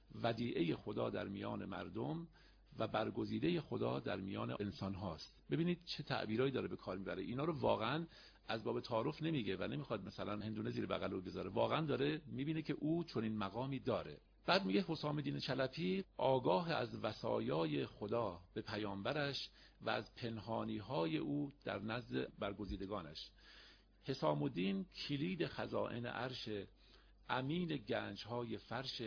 ودیعه خدا در میان مردم و برگزیده خدا در میان انسان هاست. ببینید چه تعبیرایی داره به کار میبره. اینا رو واقعا از باب تعارف نمیگه و نمیخواد مثلا هندونه زیر بغل رو بذاره، واقعا داره میبینه که او چنین مقامی داره. بعد میگه حسام الدین چلپی آگاه از وصایای خدا به پیامبرش و از پنهانی‌های او در نزد برگزیدگانش. حسام الدین کلید خزائن عرش، امین گنج‌های فرش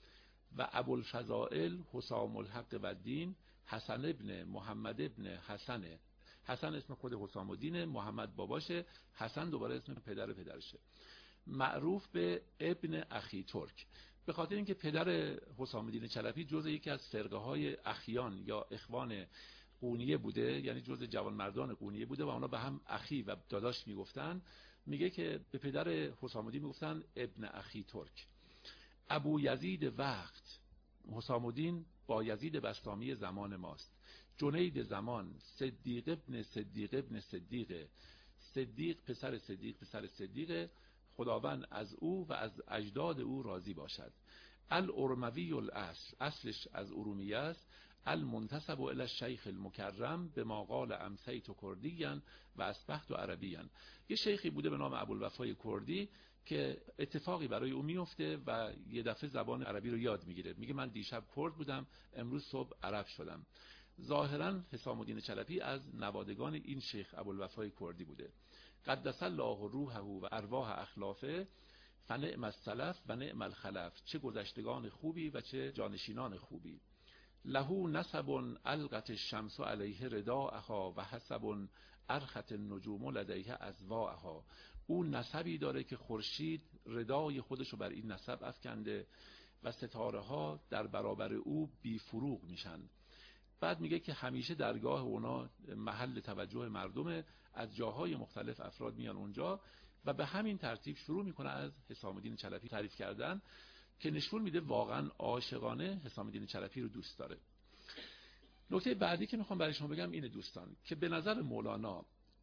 و ابوالفضائل حسام الحق و الدین حسن ابن محمد ابن حسن. حسن اسم خود حسام الدین، محمد باباشه، حسن دوباره اسم پدر پدرشه، معروف به ابن اخی ترک، به خاطر اینکه پدر حسام الدین چلپی جزء یکی از فرقه های اخیان یا اخوان قونیه بوده، یعنی جزء جوانمردان قونیه بوده و اونا به هم اخی و داداش میگفتن. میگه که به پدر حسام الدین میگفتن ابن اخی ترک. ابو یزید وقت، حسام الدین با یزید بسطامی زمان ماست. جنید زمان، صدیق ابن صدیق ابن صدیق، صدیق پسر صدیق پسر صدیق، خداوند از او و از اجداد او راضی باشد. الارموی الاصل، اصلش از ارومیه است. المنتسب الی الشیخ المکرم به ما قال امسیت کردیا و اصبحت عربیا. یه شیخی بوده به نام ابوالوفای کردی که اتفاقی برای او میفته و یه دفعه زبان عربی رو یاد میگیره. میگه من دیشب کرد بودم، امروز صبح عرب شدم. ظاهرا حسام الدین چلپی از نوادگان این شیخ ابوالوفای کردی بوده. قدس الله روحه و ارواح اخلافه، فنعم السلف و نعم الخلف. چه گذشتگان خوبی و چه جانشینان خوبی. له نسب القت الشمس علیه رداءها و حسب ارخت النجوم لدیه ازواءها. او نسبی داره که خورشید ردای خودش رو بر این نسب افکنده و ستاره ها در برابر او بی فروغ میشن. بعد میگه که همیشه درگاه اونا محل توجه مردمه، از جاهای مختلف افراد میان اونجا و به همین ترتیب شروع میکنه از حسام الدین چلپی تعریف کردن که نشون میده واقعا عاشقانه حسام الدین چلپی رو دوست داره. نکته بعدی که میخوام برای شما بگم اینه دوستان که به نظر مولانا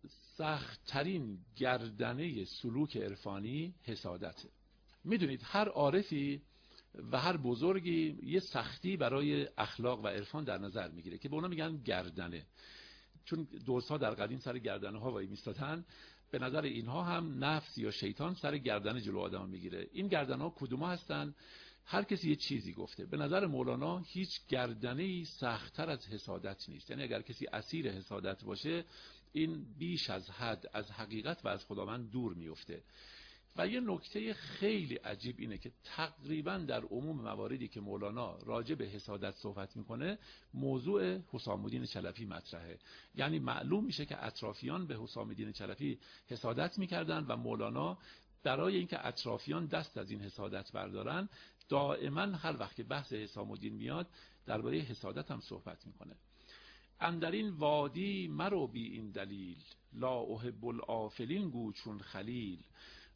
سخت‌ترین گردنه سلوک عرفانی حسادته. میدونید هر عارفی و هر بزرگی یه سختی برای اخلاق و عرفان در نظر میگیره که به اونا میگن گردنه، چون دوستها در قدیم سر گردنه ها وای میستادن. به نظر اینها هم نفس یا شیطان سر گردن جلو آدم میگیره. این گردنه ها کدوم هستن؟ هر کسی یه چیزی گفته. به نظر مولانا هیچ گردنه‌ای سخت‌تر از حسادت نیست. یعنی اگر کسی اسیر حسادت باشه این بیش از حد از حقیقت و از خداوند دور میفته. و یه نکته خیلی عجیب اینه که تقریبا در عموم مواردی که مولانا راجع به حسادت صحبت میکنه موضوع حسام الدین چلپی مطرحه. یعنی معلوم میشه که اطرافیان به حسام الدین چلپی حسادت میکردن و مولانا برای اینکه اطرافیان دست از این حسادت بردارن دائما هر وقت که بحث حسام الدین میاد درباره حسادت هم صحبت میکنه. اندر این وادی مرو بی این دلیل، لا احب الآفلین گو چون خلیل.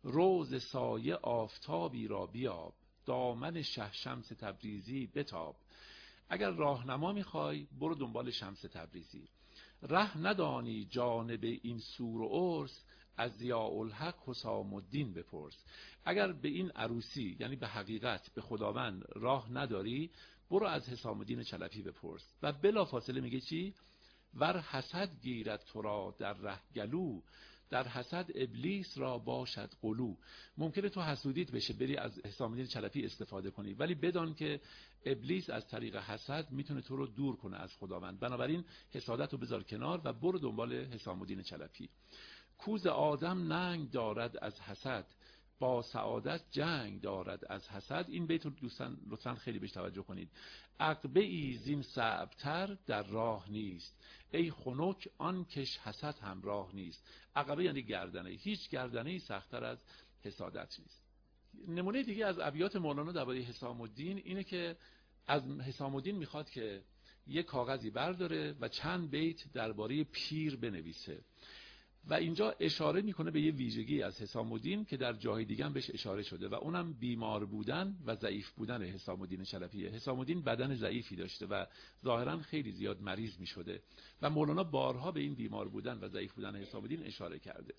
روز سایه آفتابی را بیاب، دامن شه شمس تبریزی بتاب. اگر راهنما میخوای برو دنبال شمس تبریزی. ره ندانی جانب این سور و عرس، از ضیاء الحق حسام الدین بپرس. اگر به این عروسی یعنی به حقیقت به خداوند راه نداری برو از حسام الدین چلپی بپرس. و بلا فاصله میگه چی؟ ور حسد گیرد تو را در ره گلو، در حسد ابلیس را باشد قلو. ممکنه تو حسودیت بشه بری از حسام الدین چلپی استفاده کنی، ولی بدان که ابلیس از طریق حسد میتونه تو رو دور کنه از خداوند. بنابراین حسادت رو بذار کنار و برو دنبال حسام الدین چلپی. کوز آدم ننگ دارد از حسد، با سعادت جنگ دارد از حسد. این بیت رو دوستان لطفاً خیلی بهش توجه کنید. عقبه ای زین صعب‌تر در راه نیست، ای خنک آن کش حسد همراه نیست. عقبه یعنی گردنه، هیچ گردنه‌ای سخت‌تر از حسادت نیست. نمونه دیگه از ابیات مولانا درباره حسام الدین اینه که از حسام الدین میخواد که یک کاغذی برداره و چند بیت درباره پیر بنویسه و اینجا اشاره میکنه به یه ویژگی از حسام الدین که در جای دیگه هم بهش اشاره شده و اونم بیمار بودن و ضعیف بودن حسام الدین چلپیه. حسام الدین بدن ضعیفی داشته و ظاهرا خیلی زیاد مریض میشده و مولانا بارها به این بیمار بودن و ضعیف بودن حسام الدین اشاره کرده.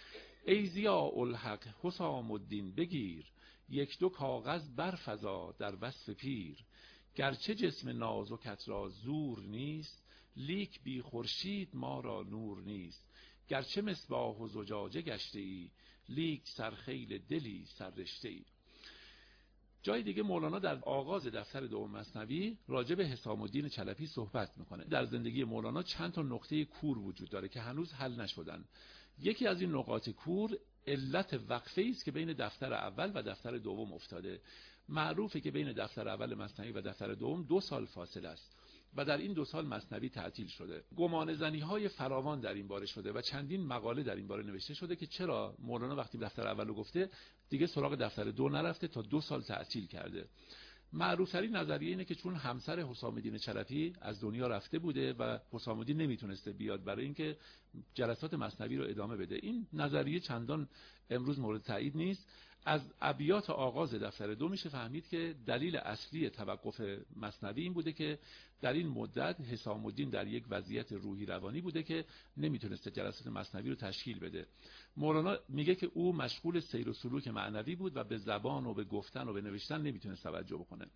ای ضیاء الحق حسام الدین بگیر، یک دو کاغذ برفزا در وصف پیر. گرچه جسم نازکت را زور نیست، لیک بی خورشید ما را نور نیست. گرچه مصباح و زجاجه گشته ای، لیک سرخیل دلی سررشته ای. جای دیگه مولانا در آغاز دفتر دوم مثنوی راجع به حسام الدین چلپی صحبت میکنه. در زندگی مولانا چند تا نقطه کور وجود داره که هنوز حل نشدن. یکی از این نقاط کور علت وقفه است که بین دفتر اول و دفتر دوم افتاده. معروفه که بین دفتر اول مثنوی و دفتر دوم دو سال فاصله است و در این دو سال مثنوی تعطیل شده. گمان زنی های فراوان در این باره شده و چندین مقاله در این باره نوشته شده که چرا مولانا وقتی دفتر اول رو گفته دیگه سراغ دفتر دو نرفته تا دو سال تعطیل کرده. معروف‌ترین نظریه اینه که چون همسر حسام الدین چلپی از دنیا رفته بوده و حسام الدین نمیتونسته بیاد برای اینکه جلسات مثنوی رو ادامه بده. این نظریه چندان امروز مورد تایید نیست. از ابیات آغاز دفتر دو میشه فهمید که دلیل اصلی توقف مثنوی این بوده که در این مدت حسام الدین در یک وضعیت روحی روانی بوده که نمیتونسته جلسات مثنوی رو تشکیل بده. مولانا میگه که او مشغول سیر و سلوک معنوی بود و به زبان و به گفتن و به نوشتن نمیتونست توجه بکنه.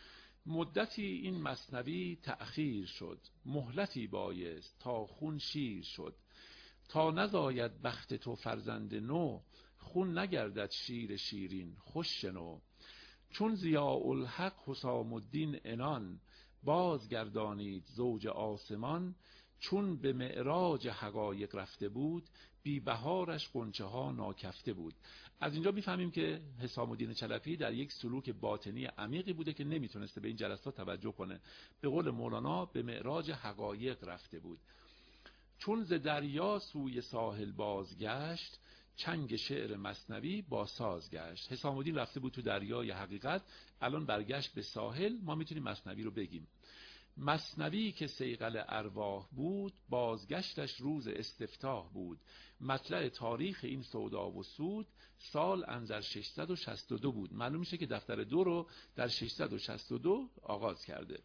مدتی این مثنوی تأخیر شد، مهلتی بایست تا خون شیر شد، تا نزاید بخت تو فرزند نو، خون نگردد شیر شیرین خوش شنو. چون ضیاء الحق حسام الدین عنان، بازگردانید زوج آسمان. چون به معراج حقایق رفته بود، بی بهارش غنچه ها ناکفته بود. از اینجا میفهمیم که حسام الدین چلپی در یک سلوک باطنی عمیقی بوده که نمیتونسته به این جلسات توجه کنه. به قول مولانا به معراج حقایق رفته بود. چون ز دریا سوی ساحل بازگشت، چنگ شعر مثنوی با ساز گشت. حسام الدین رفته بود تو دریای حقیقت، الان برگشت به ساحل، ما میتونیم مثنوی رو بگیم. مثنوی که صیقل ارواح بود، بازگشتش روز استفتاح بود. مطلع تاریخ این سودا و سود، سال اندر ششصد و شصت و دو بود. معلوم میشه که دفتر دو رو در ششصد و شصت و دو آغاز کرده.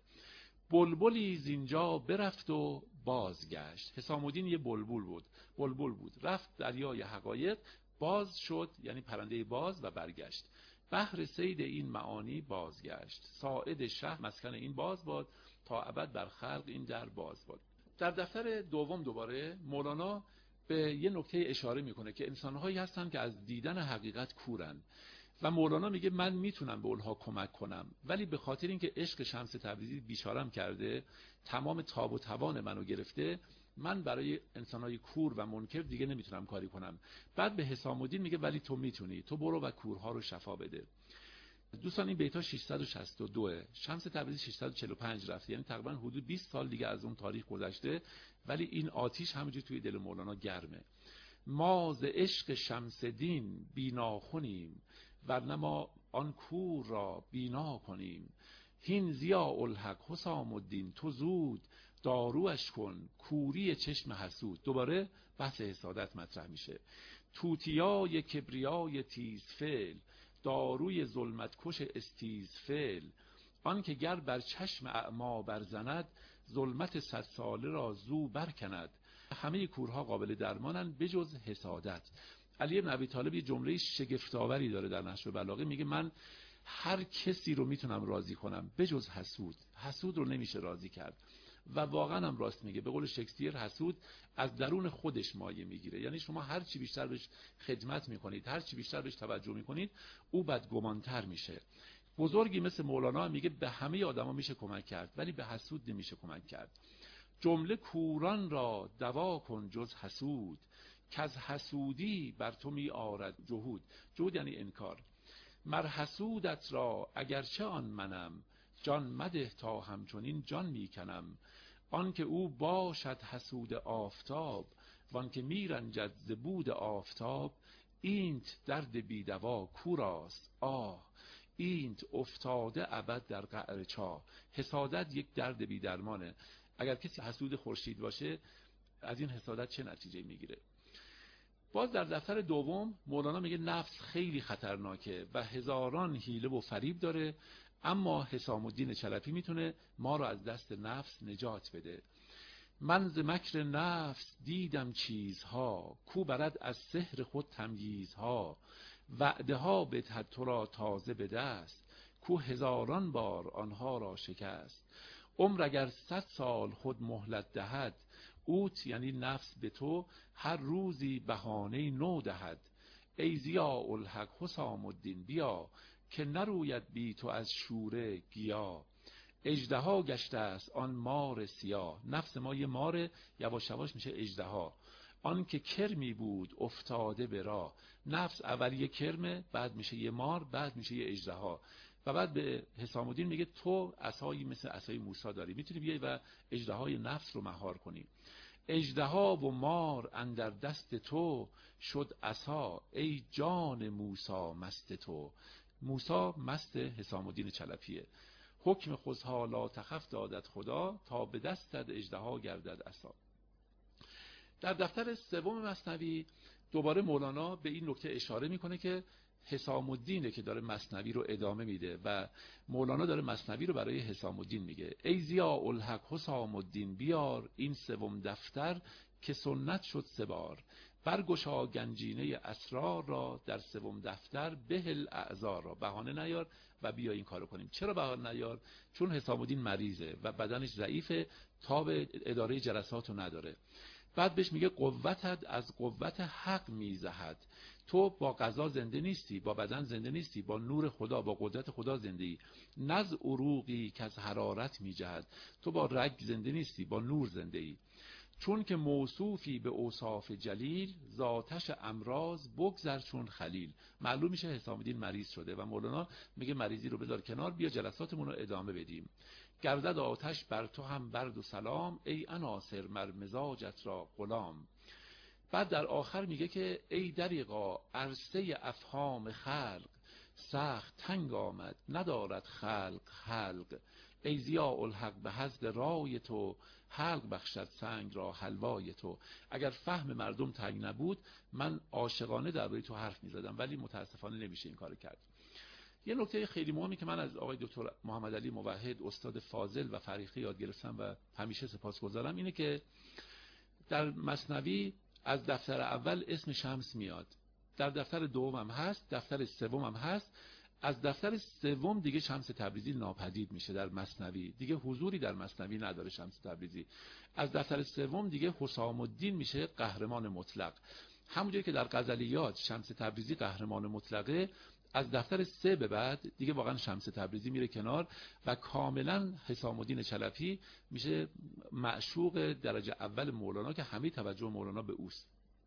بلبلی زینجا برفت و بازگشت. حسام الدین یه بلبل بود بلبل بود رفت دریای حقایق، باز شد یعنی پرنده باز و برگشت. بحر صید این معانی بازگشت، ساعد شه مسکن این باز باد، تا ابد بر خلق این در باز باد. در دفتر دوم دوباره مولانا به یه نکته اشاره میکنه که انسانهایی هستن که از دیدن حقیقت کورن و مولانا میگه من میتونم به اونها کمک کنم، ولی به خاطر اینکه عشق شمس تبریزی بیچارم کرده، تمام تاب و توان منو گرفته، من برای انسانهای کور و منکر دیگه نمیتونم کاری کنم. بعد به حسام الدین میگه ولی تو میتونی، تو برو و کورها رو شفا بده. دوستان این بیتا ششصد و شصت و دو، شمس تبریزی ششصد و چهل و پنج رفته، یعنی تقریبا حدود بیست سال دیگه از اون تاریخ گذشته، ولی این آتیش همونجوری توی دل مولانا گرمه. ما ز عشق شمس دین بینا-خونیم، ورنه ما آن کور را بینا کنیم. هین ضیاء الحق حسام الدین تو زود، داروش کن کوری چشم حسود. دوباره بحث حسادت مطرح میشه. توتیای کبریای تیز فعل، داروی ظلمت کش استیز فعل. آن که گر بر چشم اعما برزند، ظلمت صد ساله را زو برکند. همه کورها قابل درمانن بجز حسادت. علی بن ابی طالب یه جمله شگفت‌آوری داره در نهج البلاغه، میگه من هر کسی رو میتونم راضی کنم بجز حسود. حسود رو نمیشه راضی کرد و واقعا هم راست میگه. به قول شکسپیر حسود از درون خودش مایه میگیره، یعنی شما هر چی بیشتر بهش خدمت میکنید، هر چی بیشتر بهش توجه میکنید، او بدگمانتر میشه. بزرگی مثل مولانا میگه به همه آدما میشه کمک کرد ولی به حسود نمیشه کمک کرد. جمله کوران را دوا کن جز حسود، که از حسودی بر تو می آرد جهود. جهود یعنی انکار. مر حسودت را اگرچه آن منم، جان مده تا همچنین جان میکنم. آن که او باشد حسود آفتاب، وان که میرنجد ز بود آفتاب. اینت درد بیدوا کوراست آه، اینت افتاده ابد در قعر چاه. حسادت یک درد بیدرمانه. اگر کسی حسود خورشید باشه، از این حسادت چه نتیجه میگیره؟ باز در دفتر دوم مولانا میگه نفس خیلی خطرناکه و هزاران حیله و فریب داره، اما حسام الدین چلپی میتونه ما رو از دست نفس نجات بده. من ز مکر نفس دیدم چیزها، کو برد از سحر خود تمییزها. وعده ها بدهد تو را تازه به دست، کو هزاران بار آنها را شکست. عمر اگر صد سال خود مهلت دهد، اوت یعنی نفس به تو هر روزی بهانه نو دهد. ای ضیاء الحق حسام الدین بیا، که نروید بی تو از شوره گیا. اژدها گشته است آن مار سیاه. نفس ما یه مار، یواش یواش میشه اژدها. آن که کرمی بود افتاده به راه. نفس اول یه کرمه، بعد میشه یه مار، بعد میشه یه اژدها. و بعد به حسام الدین میگه تو عصایی مثل عصای موسی داری، میتونی بیای و اژدهای نفس رو مهار کنی. اژدها و مار اندر دست تو، شد عصا ای جان موسی مست تو. موسی مست حسام الدین چلپیه. حکم خذها لا تخف دادت خدا، تا به دستت اژدها گردد عصا. در دفتر سوم مثنوی دوباره مولانا به این نکته اشاره میکنه که حسام الدینه که داره مثنوی رو ادامه میده و مولانا داره مثنوی رو برای حسام الدین میگه. ای ضیاء الحق حسام الدین بیار، این سوم دفتر که سنت شد سه بار. برگشا گنجینه اسرار را، در سوم دفتر بهل اعذار را. بهانه نیار و بیا این کارو کنیم. چرا بهانه نیار؟ چون حسام الدین مریضه و بدنش ضعیفه، تاب اداره جلساتو نداره. بعد بهش میگه قوتت از قوت حق میزهد. تو با قضا زنده نیستی، با بدن زنده نیستی، با نور خدا، با قدرت خدا زنده ای. نز عروقی که از حرارت میجهد. تو با رگ زنده نیستی، با نور زنده ای. چون که موصوفی به اوصاف جلیل، ذاتش امراض بگذر چون خلیل. معلوم میشه حسام الدین مریض شده و مولانا میگه مریضی رو بذار کنار، بیا جلساتمون رو ادامه بدیم. گردد آتش بر تو هم برد و سلام، ای عناصر مر مزاجت را غلام. بعد در آخر میگه که ای دریغا عرصه افهام خلق، سخت تنگ آمد ندارد خلق خلق. ای ضیاء الحق به حسب رای تو، حلق بخشد سنگ را حلوای تو. اگر فهم مردم تنگ نبود من عاشقانه درباره تو حرف میزدم، ولی متاسفانه نمیشه این کار کرد. یه نکته خیلی مهمی که من از آقای دکتر محمد علی موحد استاد فاضل و فریقی یاد گرفتم و همیشه سپاسگزارم اینه که در مثنوی از دفتر اول اسم شمس میاد، در دفتر دوم هم هست، دفتر سوم هم هست. از دفتر سوم دیگه شمس تبریزی ناپدید میشه در مثنوی، دیگه حضوری در مثنوی نداره شمس تبریزی. از دفتر سوم دیگه حسام الدین میشه قهرمان مطلق. همونجوری که در غزلیات شمس تبریزی قهرمان مطلقه، از دفتر سه به بعد دیگه واقعا شمس تبریزی میره کنار و کاملا حسام الدین چلپی میشه معشوق درجه اول مولانا که همه توجه مولانا به اوست.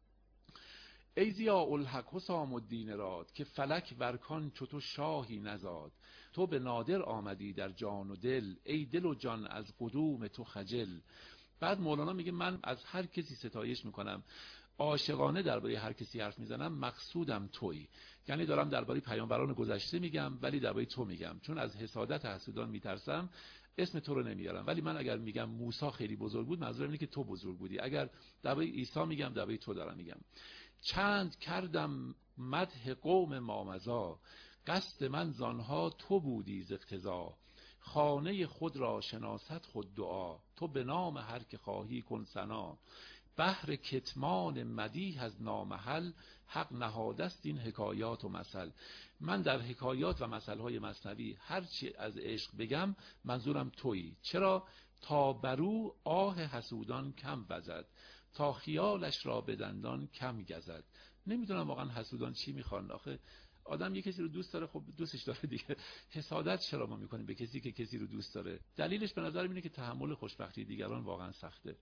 ای ضیاء الحق حسام الدین راد، که فلک ورکان چو تو شاهی نزاد. تو به نادر آمدی در جان و دل، ای دل و جان از قدوم تو خجل. بعد مولانا میگه من از هر کسی ستایش میکنم، عاشقانه درباره هر کسی حرف میزنم، مقصودم تویی. یعنی دارم درباره پیامبران گذشته میگم ولی درباره تو میگم، چون از حسادت حسودان میترسم اسم تو رو نمیارم. ولی من اگر میگم موسی خیلی بزرگ بود، منظورم اینه که تو بزرگ بودی. اگر درباره عیسی میگم، درباره تو دارم میگم. چند کردم مدح قوم مامضا، قصد من زانها تو بودی ز اقتضا. خانه خود را شناست خود دعا، تو به نام هر که خواهی کن ثنا. بهر کتمان مدیح از نامحل، حق نهاده است این حکایات و مثل. من در حکایات و مثلهای مثنوی هرچی از عشق بگم منظورم تویی. چرا؟ تا برو آه حسودان کم وزد، تا خیالش را به دندان کم گزد. نمیدونم واقعا حسودان چی میخوان. آخه آدم یه کسی رو دوست داره، خب دوستش داره دیگه. حسادت چرا ما میکنیم به کسی که کسی رو دوست داره؟ دلیلش به نظر اینه که تحمل خوشبختی دیگران واقعا سخته.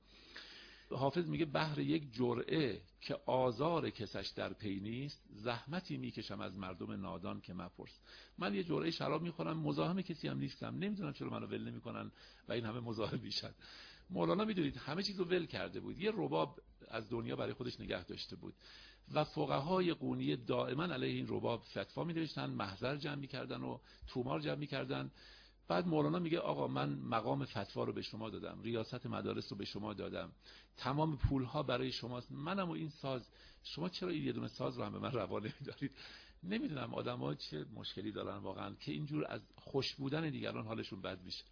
حافظ میگه بهر یک جرعه که آزار کسش در پی نیست، زحمتی میکشم از مردم نادان که مپرس. من یه جرعه شراب میخورم، مزاحم کسی هم نیستم، نمیدونم چرا منو ول نمیکنن و این همه مزاحم میشن. مولانا میدونید همه چیزو ول کرده بود، یه رباب از دنیا برای خودش نگه داشته بود و فقهای قونیه دائما علیه این رباب فتوا می‌نوشتن، محضر جمع می‌کردن و تومار جمع می‌کردن. بعد مولانا میگه آقا من مقام فتوا رو به شما دادم، ریاست مدارس رو به شما دادم، تمام پولها برای شماست، منم و این ساز، شما چرا این یه دونه ساز رو هم به من روا نمی‌دارید؟ نمیدونم آدم‌ها چه مشکلی دارن واقعا که اینجور از خوش بودن دیگران حالشون بد میشه.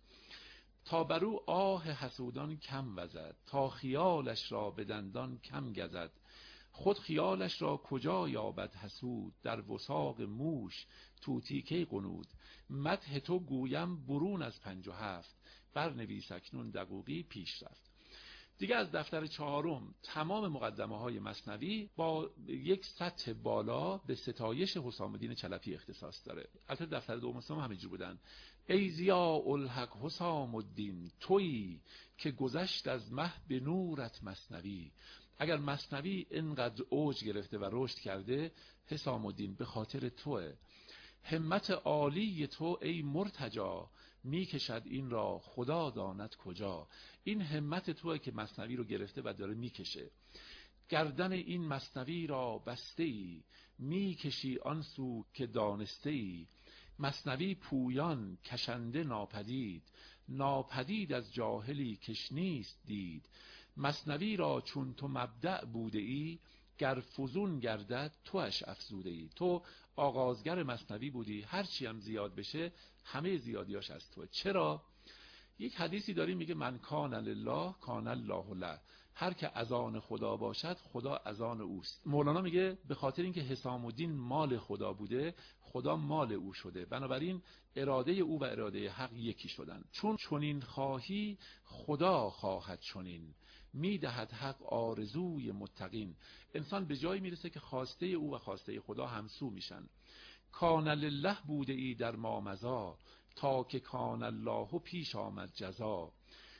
تا برو آه حسودان کم وزد، تا خیالش را به دندان کم گزد. خود خیالش را کجا یابد حسود، در وثاق موش طوطی کی غنود. مدح تو گویم برون از پنج و هفت، برنویس اکنون دقوقی پیش رفت. دیگه از دفتر چهارم تمام مقدمه های مثنوی با یک سطح بالا به ستایش حسام الدین چلپی اختصاص داره. البته دفتر دوم و سوم همینجور بودن. ای ضیاء الحق حسام الدین، تویی که گذشت از مه به نورت مثنوی. اگر مثنوی اینقدر اوج گرفته و رشد کرده، حسام الدین به خاطر توه. همت عالی تو ای مرتجا، می کشد این را خدا داند کجا. این همت توه که مثنوی رو گرفته و داره میکشه. گردن این مثنوی را بسته ای، می کشی آن سو که دانسته ای. مثنوی پویان کشنده ناپدید، ناپدید از جاهلی کش نیست دید. مثنوی را چون تو مبدأ بوده ای، گر فزون گردد توش افزوده ای. تو آغازگر مثنوی بودی، هرچی هم زیاد بشه همه زیادیاش از توه. چرا؟ یک حدیثی داریم میگه من کان لله کان الله له. هر که از آن خدا باشد خدا از آن اوست. مولانا میگه به خاطر اینکه حسام الدین مال خدا بوده، خدا مال او شده. بنابراین اراده او و اراده حق یکی شدن. چون چنین خواهی خدا خواهد چنین، میدهد حق آرزوی متقین. انسان به جایی میرسه که خواسته او و خواسته خدا همسو میشن. کان لله بوده ای در ما مضی، تا که کان الله پیش آمد جزا.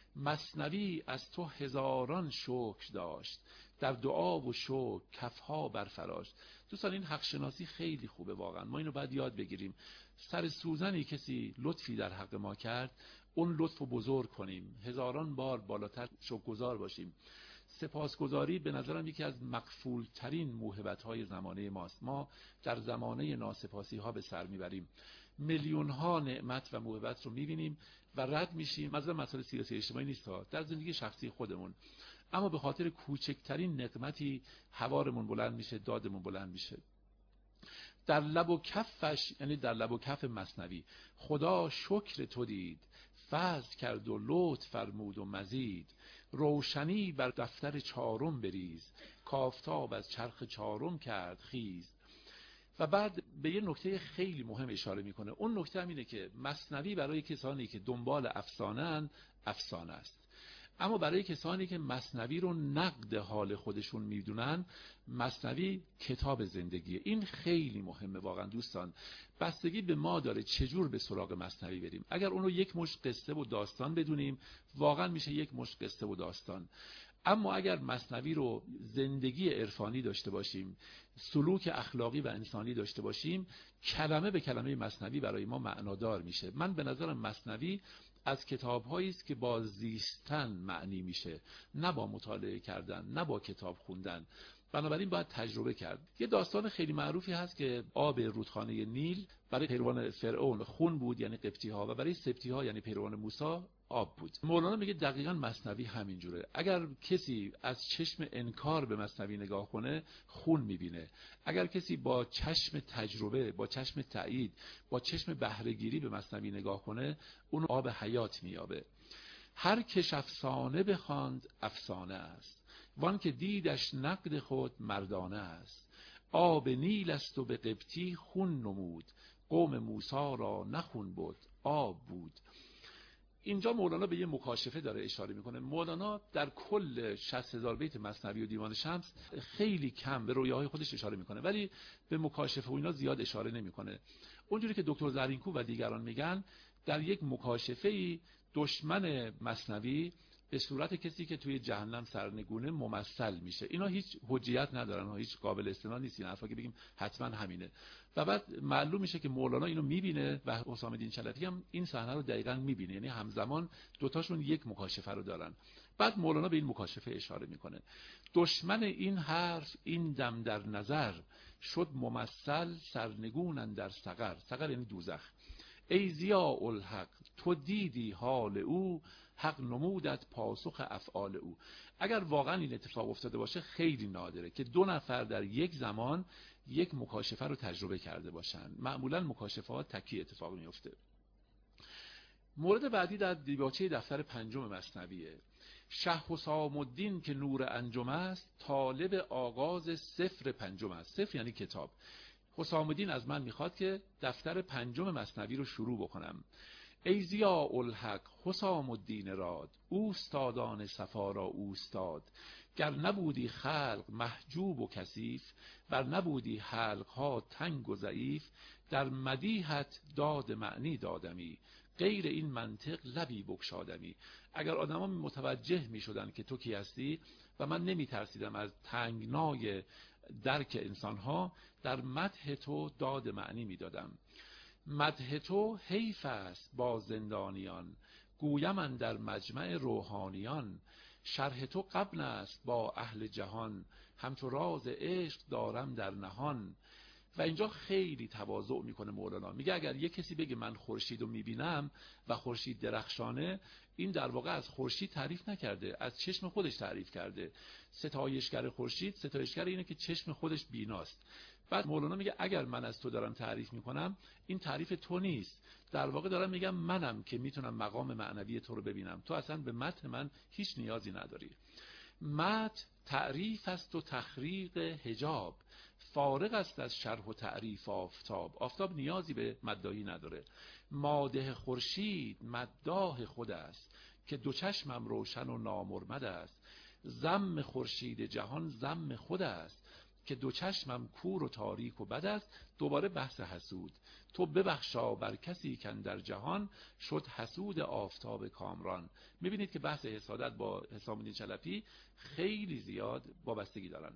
مثنوی از تو هزاران شکر داشت، در دعا و شکر کفها برفراشت. دوستان این حق شناسی خیلی خوبه واقعا، ما اینو باید یاد بگیریم. سر سوزنی کسی لطفی در حق ما کرد، اون لطف رو بزرگ کنیم، هزاران بار بالاتر شکرگزار باشیم. سپاسگزاری به نظرم یکی از مقفول ترین موهبت های زمانه ماست. ما در زمانه ناسپاسی ها به سر میبریم، میلیون ها نعمت و موهبت رو میبینیم و رد میشیم. مثلا مسائل سیاسی اجتماعی نیست ها، در زندگی شخصی خودمون، اما به خاطر کوچکترین نقمتی حوارمون بلند میشه، دادمون بلند میشه. در لب و کفش، یعنی در لب و کف مثنوی، خدا شکر تو دید، فضل کرد و لطف فرمود و مزید. روشنی بر دفتر چهارم بریز، کافتاب از چرخ چهارم کرد خیز. و بعد به یه نکته خیلی مهم اشاره میکنه. اون نکته هم اینه که مثنوی برای کسانی که دنبال افسانه اند افسانه است، اما برای کسانی که مثنوی رو نقد حال خودشون میدونن، مثنوی کتاب زندگیه. این خیلی مهمه واقعا دوستان. بستگی به ما داره چجور به سراغ مثنوی بریم. اگر اون رو یک مشت قصه و داستان بدونیم، واقعا میشه یک مشت قصه و داستان. اما اگر مثنوی رو زندگی عرفانی داشته باشیم، سلوک اخلاقی و انسانی داشته باشیم، کلمه به کلمه مثنوی برای ما معنادار میشه. من به نظرم مثنوی از کتاب‌هایی است که با زیستن معنی میشه، نه با مطالعه کردن، نه با کتاب خوندن. بنابراین باید تجربه کرد. یه داستان خیلی معروفی هست که آب رودخانه نیل برای پیروان فرعون خون بود، یعنی قبطی‌ها، و برای سبطی‌ها یعنی پیروان موسی آب بود. مولانا میگه دقیقاً مثنوی همینجوره. اگر کسی از چشم انکار به مثنوی نگاه کنه، خون میبینه. اگر کسی با چشم تجربه، با چشم تایید، با چشم بهره‌گیری به مثنوی نگاه کنه، اون آب حیات مییابه. هر کش افسانه بخواند افسانه است، وان که دیدش نقد خود مردانه است. آب نیل است و به قبطی خون نمود، قوم موسی را نخون بود آب بود. اینجا مولانا به یه مکاشفه داره اشاره میکنه. مولانا در کل شصت هزار بیت مثنوی و دیوان شمس خیلی کم به رویاهای خودش اشاره میکنه، ولی به مکاشفه و اینا زیاد اشاره نمیکنه. اونجوری که دکتر زرینکو و دیگران میگن، در یک مکاشفه‌ای دشمن مثنوی به صورت کسی که توی جهنم سرنگونه ممثل میشه. اینا هیچ حجیت ندارن، هیچ قابل استناد نیست این حرفا که بگیم حتما همینه. و بعد معلوم میشه که مولانا اینو میبینه و حسام الدین چلپی هم این صحنه رو دقیقاً میبینه، یعنی همزمان دوتاشون یک مکاشفه رو دارن. بعد مولانا به این مکاشفه اشاره میکنه. دشمن این حرف این دم در نظر، شد ممثل سرنگون در سقر. سقر یعنی دوزخ. ای ضیاء الحق تو دیدی حال او، حق نمودت پاسخ افعال او. اگر واقعا این اتفاق افتاده باشه خیلی نادره که دو نفر در یک زمان یک مکاشفه رو تجربه کرده باشن. معمولا مکاشفه ها تکی اتفاق میفته. مورد بعدی در دیباچه دفتر پنجم مثنویه. شه حسام الدین که نور انجم است، طالب آغاز سفر پنجم است. سفر یعنی کتاب. حسام الدین از من میخواد که دفتر پنجم مثنوی رو شروع بکنم. ای ضیاء الحق حسام الدین راد، اوستادان صفا را اوستاد. گر نبودی خلق محجوب و کثیف، ور نبودی حلقها تنگ و ضعیف. در مدیحت داد معنی دادمی، غیر این منطق لبی بگشادمی. اگر آدما متوجه می شدن که تو کی هستی و من نمی ترسیدم از تنگنای درک انسانها، در مدح تو داد معنی می دادم. مدح تو حیف است با زندانیان، گویم اندر مجمع روحانیان. شرح تو غبن است با اهل جهان، همچو راز عشق دارم در نهان. و اینجا خیلی تواضع میکنه مولانا، میگه اگر یک کسی بگه من خورشید رو میبینم و خورشید درخشانه، این در واقع از خورشید تعریف نکرده، از چشم خودش تعریف کرده. ستایشگر خورشید ستایشگر اینه که چشم خودش بیناست. بعد مولانا میگه اگر من از تو دارم تعریف میکنم، این تعریف تو نیست، در واقع دارم میگم منم که میتونم مقام معنوی تو رو ببینم، تو اصلا به متن من هیچ نیازی نداری. متن تعریف است و تخریق حجاب، فارغ است از شرح و تعریف آفتاب. آفتاب نیازی به مداحی نداره. مادح خورشید مداح خود است، که دو چشمم روشن و نامرمد است. ذم خورشید جهان ذم خود است، که دو چشمم کور و تاریک و بد است. دوباره بحث حسود، تو ببخشا بر کسی که در جهان شد حسود آفتاب کامران. میبینید که بحث حسادت با حسام الدین چلپی خیلی زیاد وابستگی دارن.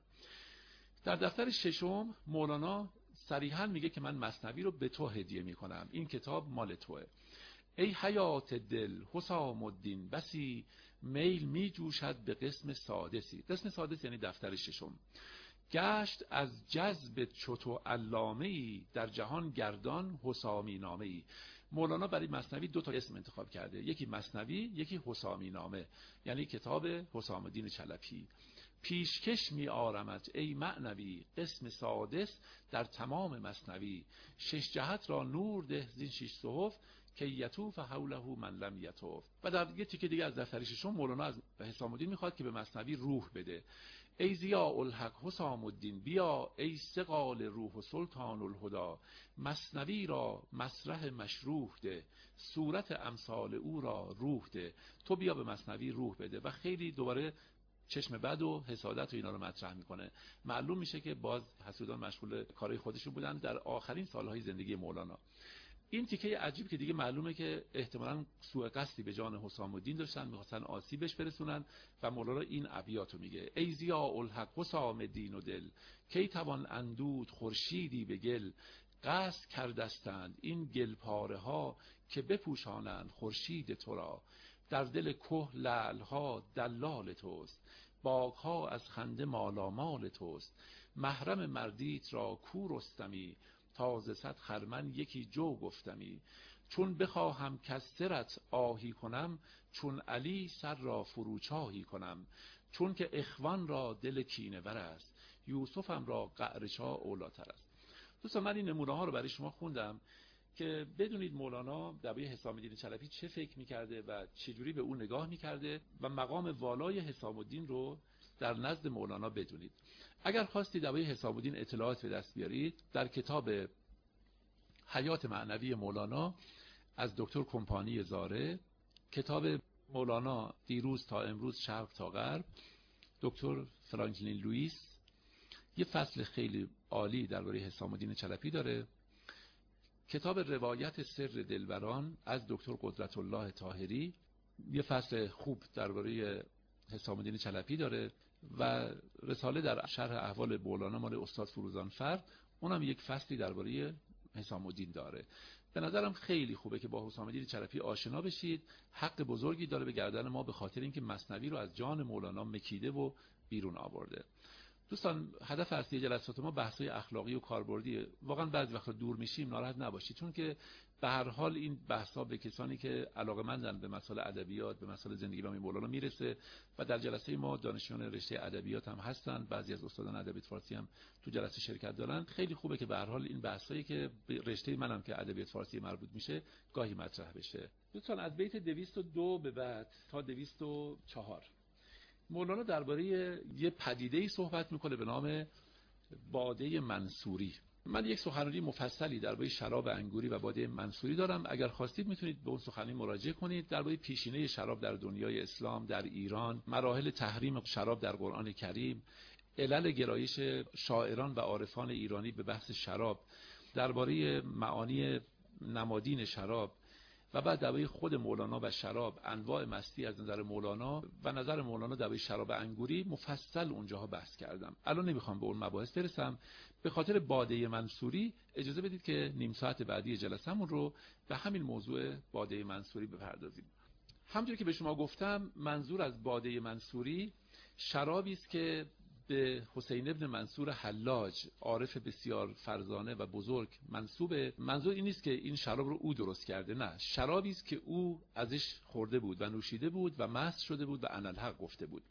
در دفتر ششم مولانا صریحا میگه که من مثنوی رو به تو هدیه میکنم، این کتاب مال توه. ای حیات دل حسام الدین بسی، میل می جوشد به قسم سادسی. قسم سادس یعنی دفتر ششم. گشت از جذب چتو علامه‌ای، در جهان گردان حسامی نامه‌ای. مولانا برای مثنوی دو تا اسم انتخاب کرده، یکی مثنوی، یکی حسامی نامه، یعنی کتاب حسام الدین چلپی. پیشکش می آرمت ای معنوی، قسم سادس در تمام مثنوی. شش جهت را نور ده زین شش صحف، که یطوف حوله من لم یطوف. و در یه تیکه دیگه از دفتر ششم مولانا از حسام الدین میخواد که به مثنوی روح بده. ای ضیاء الحق حسام الدین بیا، ای صقال روح و سلطان الهدی. مثنوی را مسرح مشروح ده، صورت امثال او را روح ده. تو بیا به مثنوی روح بده. و خیلی دوباره چشم بد و حسادت و اینا رو مطرح میکنه. معلوم میشه که باز حسودان مشغول کارهای خودشون بودن در آخرین سالهای زندگی مولانا. این تیکه عجیب که دیگه معلومه که احتمالاً سوء قصدی به جان حسام الدین داشتن، می‌خواستن آسیبش برسونن و مولانا این ابیاتو میگه. ای ضیاء الحق حسام الدین و دل، کی توان اندود خورشیدی به گل. قصد کردستند این گل پاره ها، که بپوشانند خورشید تو را. در دل که لعل ها دلال توست، باغ ها از خنده مالامال توست. محرم مردیت را کو رستمی، تازه صد خرمن یکی جو گفتمی. چون بخواهم کز سرت آهی کنم، چون علی سر را فروچاهی کنم. چون که اخوان را دل کینه ور است، یوسفم را قعرچا اولاتر است. دوستان من این نمونه ها رو برای شما خوندم که بدونید مولانا درباره حسام الدین چلپی چه فکر میکرده و چجوری به اون نگاه میکرده و مقام والای حسام الدین رو در نزد مولانا بدونید. اگر خواستید درباره حسام الدین اطلاعات به دست بیارید، در کتاب حیات معنوی مولانا از دکتر کمپانی زاره، کتاب مولانا دیروز تا امروز شرق تا غرب دکتر فرانکلین لوئیس یه فصل خیلی عالی درباره حسام الدین چلپی داره. کتاب روایت سر دلبران از دکتر قدرت الله طاهری یه فصل خوب درباره حسام الدین چلپی داره و رساله در شرح احوال مولانا مال استاد فروزانفر، اونم یک فصلی درباره حسام الدین داره. به نظرم خیلی خوبه که با حسام الدین چلپی آشنا بشید. حق بزرگی داره به گردن ما به خاطر اینکه مثنوی رو از جان مولانا مکیده و بیرون آورده. دوستان هدف اصلی جلسات ما بحث‌های اخلاقی و کاربردیه. واقعا بعضی وقتا دور میشیم ناراحت نباشید، چون که به هر حال این بحث‌ها به کسانی که علاقه‌مندن به مسائل ادبیات، به مسائل زندگی و مولانا میرسه و در جلسه ما دانشجویان رشته ادبیات هم هستن، بعضی از استادان ادبیات فارسی هم تو جلسه شرکت دارن. خیلی خوبه که به هر حال این بحثایی که به رشته منم که ادبیات فارسی مربوط میشه گاهی مطرح بشه. دوستان از بیت دویست و دو به بعد تا دویست و چهار مولانا درباره یه پدیده‌ای صحبت میکنه به نام باده منصوری. من یک سخنرانی مفصلی درباره شراب انگوری و باده منصوری دارم. اگر خواستید میتونید به اون سخنرانی مراجعه کنید. درباره پیشینه شراب در دنیای اسلام، در ایران، مراحل تحریم شراب در قرآن کریم، علل گرایش شاعران و عارفان ایرانی به بحث شراب، درباره معانی نمادین شراب و بعد درباره خود مولانا و شراب، انواع مستی از نظر مولانا و نظر مولانا درباره شراب انگوری مفصل اونجاها بحث کردم. الان نمیخوام به اون مباحث برسم. به خاطر باده منصوری اجازه بدید که نیم ساعت بعدی جلسمون رو به همین موضوع باده منصوری بپردازیم. همونجوری که به شما گفتم، منظور از باده منصوری شرابی است که به حسین ابن منصور حلاج، عارف بسیار فرزانه و بزرگ، منسوبه. منظور این نیست که این شراب رو او درست کرده، نه، شرابی است که او ازش خورده بود و نوشیده بود و مست شده بود و انالحق گفته بود.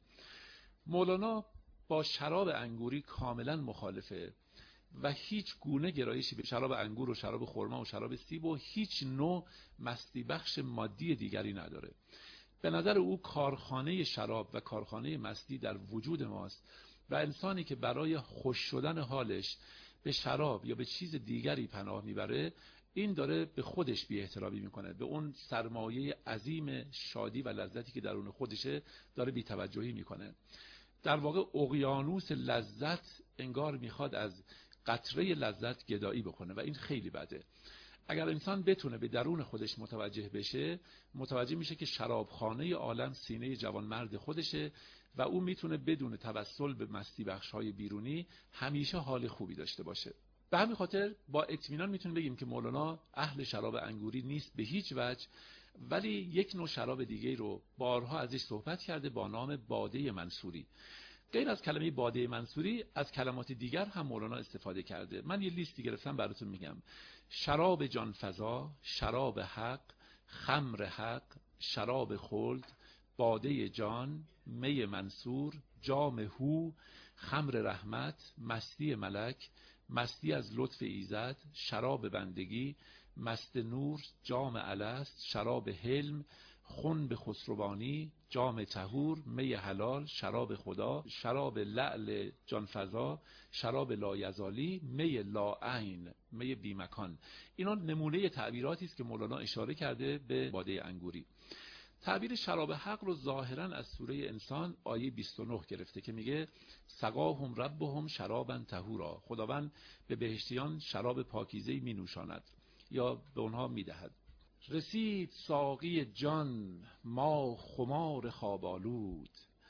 مولانا با شراب انگوری کاملا مخالفه و هیچ گونه گرایشی به شراب انگور و شراب خرما و شراب سیب و هیچ نوع مستی بخش مادی دیگری نداره. به نظر او کارخانه شراب و کارخانه مستی در وجود ماست و انسانی که برای خوش شدن حالش به شراب یا به چیز دیگری پناه میبره، این داره به خودش بی احترامی میکنه، به اون سرمایه عظیم شادی و لذتی که درون خودشه داره بی توجهی میکنه. در واقع اقیانوس لذت انگار میخواد از قطره لذت گدایی بکنه و این خیلی بده. اگر انسان بتونه به درون خودش متوجه بشه، متوجه میشه که شرابخانه عالم سینه جوانمرد خودشه و او میتونه بدون توسل به مستی بخش‌های بیرونی همیشه حال خوبی داشته باشه. به همین خاطر با اطمینان میتونیم بگیم که مولانا اهل شراب انگوری نیست به هیچ وجه، ولی یک نوع شراب دیگه رو بارها ازش صحبت کرده با نام باده منصوری. غیر از کلمه باده منصوری از کلمات دیگر هم مولانا استفاده کرده. من یه لیستی گرفتم براتون میگم: شراب جانفزا، شراب حق، خمر حق، شراب خلد، باده جان، می منصور، جام هو، خمر رحمت، مستی ملک، مستی از لطف ایزد، شراب بندگی، مست نور، جام الست، شراب حلم، خون به خسروانی، جام طهور، می حلال، شراب خدا، شراب لعل جانفزا، شراب لایزالی، می لاعین، می بیمکان. اینا نمونه تعبیراتی است که مولانا اشاره کرده به باده انگوری. تعبیر شراب حق رو ظاهرا از سوره انسان آیه بیست و نه گرفته که میگه سقاهم ربهم شرابا طهورا. خداوند به بهشتیان شراب پاکیزه‌ای می نوشاند یا به اونها میدهد. رسید ساقی جان ما خمار خواب آلود،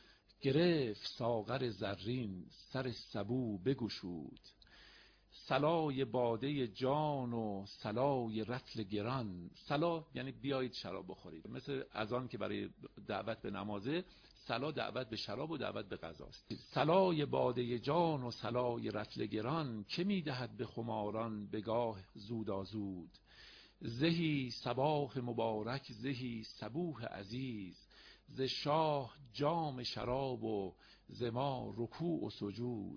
گرفت ساغر زرین سر سبو بگشود. صلای باده جان و صلای رطل گران. صلا یعنی بیایید شراب بخورید، مثل اذان که برای دعوت به نمازه، صلا دعوت به شراب و دعوت به غذاست. صلای باده جان و صلای رطل گران، که میدهد به خماران بگاه زودازود. زهی صباح مبارک زهی صبوح عزیز، ز شاه جام شراب و ز ما رکوع و سجود.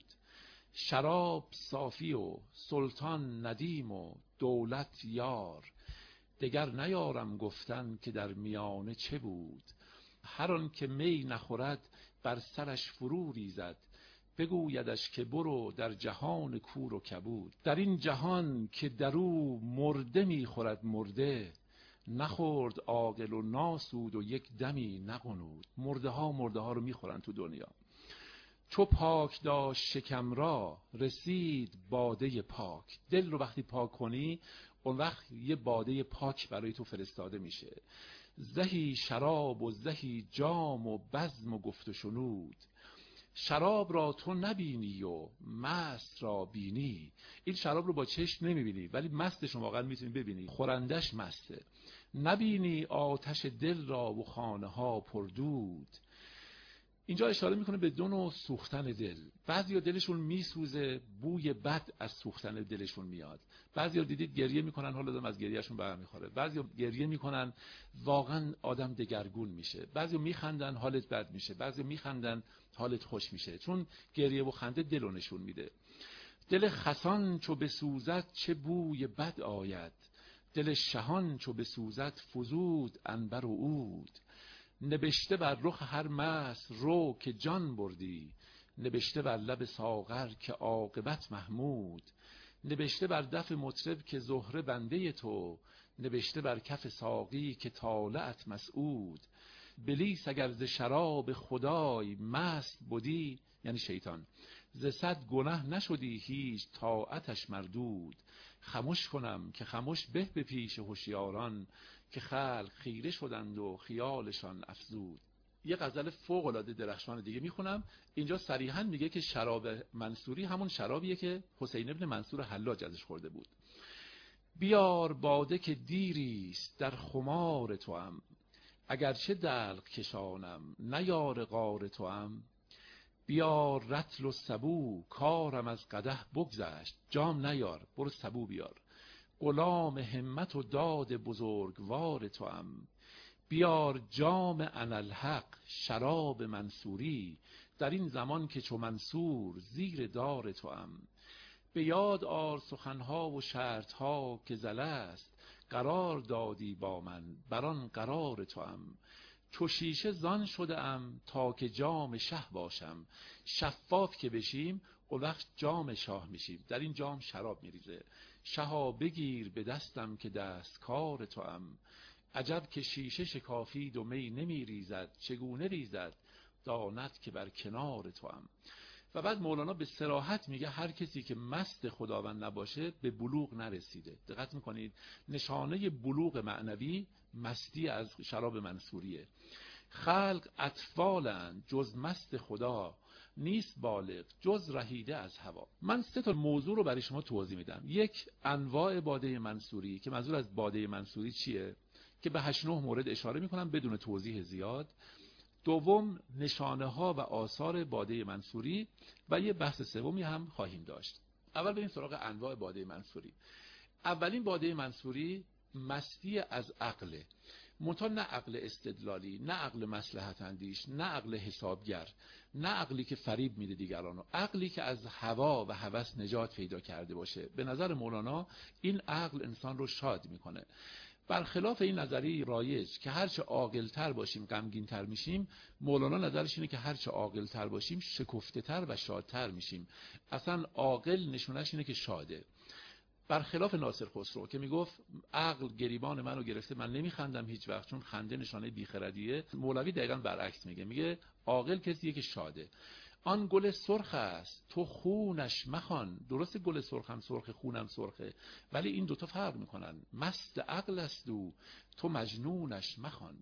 شراب صافی و سلطان ندیم و دولت یار، دگر نیارم گفتن که در میانه چه بود. هر آن که می نخورد بر سرش فرو ریزد، بگویدش که برو در جهان کور و کبود. در این جهان که درو مرده میخورد مرده، نخورد عاقل و ناسود و یک دمی نغنود. مرده ها مرده ها رو میخورن تو دنیا. چو پاک داشت شکم را رسید باده پاک. دل رو وقتی پاک کنی اون وقت یه باده پاک برای تو فرستاده میشه. زهی شراب و زهی جام و بزم و گفت و شنود. شراب را تو نبینی و مست را بینی. این شراب رو با چشم نمیبینی ولی مستش رو واقعا میتونی ببینی، خورندش مسته. نبینی آتش دل را و خانه ها پردود. اینجا اشاره میکنه به دو نوع سوختن دل. بعضیا دلشون میسوزه، بوی بد از سوختن دلشون میاد. بعضیا دیدید گریه میکنن، حال آدم از گریهشون بر میخوره. بعضیا گریه میکنن واقعا آدم دگرگون میشه. بعضیا میخندن حالت بد میشه، بعضیا میخندن حالت خوش میشه، چون گریه و خنده دلو نشون میده. دل خسان چو بسوزد چه بوی بد آید، دل شهان چو بسوزد فزود عنبر و عود. نبشته بر رخ هر مست رو که جان بردی، نبشته بر لب ساغر که عاقبت محمود. نبشته بر دف مطرب که زهره بنده تو، نبشته بر کف ساقی که طالعت مسعود. بلیس اگر ز شراب خدای مست بودی، یعنی شیطان، ز صد گنه نشدی هیچ طاعتش مردود. خموش کنم که خموش به به پیش هوشیاران، که خلق خیره شدند و خیالشان افزود. یه غزل فوق العاده درخشان دیگه میخونم. اینجا صریحا میگه که شراب منصوری همون شرابیه که حسین ابن منصور حلاج ازش خورده بود. بیار باده که دیریست در خمار توام، اگرچه دلق کشانم نیار غار توام. بیار رطل و سبو کارم از قدح بگذشت، جام نیار برو سبو بیار. غلام همت و داد بزرگوار توام. بیار جام انالحق شراب منصوری، در این زمان که چو منصور زیر دار توام. به یاد آر سخنها و شرطها که زله است، قرار دادی با من بران قرار توام. چو شیشه زان شده ام تا که جام شه باشم، شفاف که بشیم اون وقت جام شاه میشیم. در این جام شراب میریزه. شها بگیر به دستم که دستکار توام. عجب که شیشه شکافید و می نمی ریزد، چگونه ریزد داند که بر کنار توام. و بعد مولانا به صراحت میگه هر کسی که مست خداوند نباشه به بلوغ نرسیده. دقت میکنید نشانه بلوغ معنوی مستی از شراب منصوریه. خلق اطفالند جز مست خدا، نیست بالغ جز رهیده از هوا. من سه تا موضوع رو برای شما توضیح میدم. یک، انواع باده منصوری که منظور از باده منصوری چیه که به هشت نه مورد اشاره میکنم بدون توضیح زیاد. دوم، نشانه ها و آثار باده منصوری و یه بحث سومی هم خواهیم داشت. اول بریم سراغ انواع باده منصوری. اولین باده منصوری مستی از عقله، منتها نه عقل استدلالی، نه عقل مصلحت اندیش، نه عقل حسابگر، نه عقلی که فریب میده دیگرانو، عقلی که از هوا و هوس نجات پیدا کرده باشه. به نظر مولانا این عقل انسان رو شاد میکنه. برخلاف این نظریه رایج که هرچه عاقل‌تر باشیم غمگین‌تر میشیم، مولانا نظرش اینه که هرچه عاقل‌تر باشیم شکفته‌تر و شادتر میشیم. اصلا عاقل نشونش اینه که شاده. برخلاف ناصر خسرو که میگفت عقل گریبان منو گرفته من نمیخندم هیچ وقت چون خنده نشانه بیخردیه، مولوی دقیقاً برعکس میگه. میگه عاقل کسیه که شاده. آن گل سرخ است تو خونش مخوان. درسته گل سرخ هم سرخه، خونم سرخه، ولی این دوتا فرق میکنن. مست عقل است او تو مجنونش مخوان.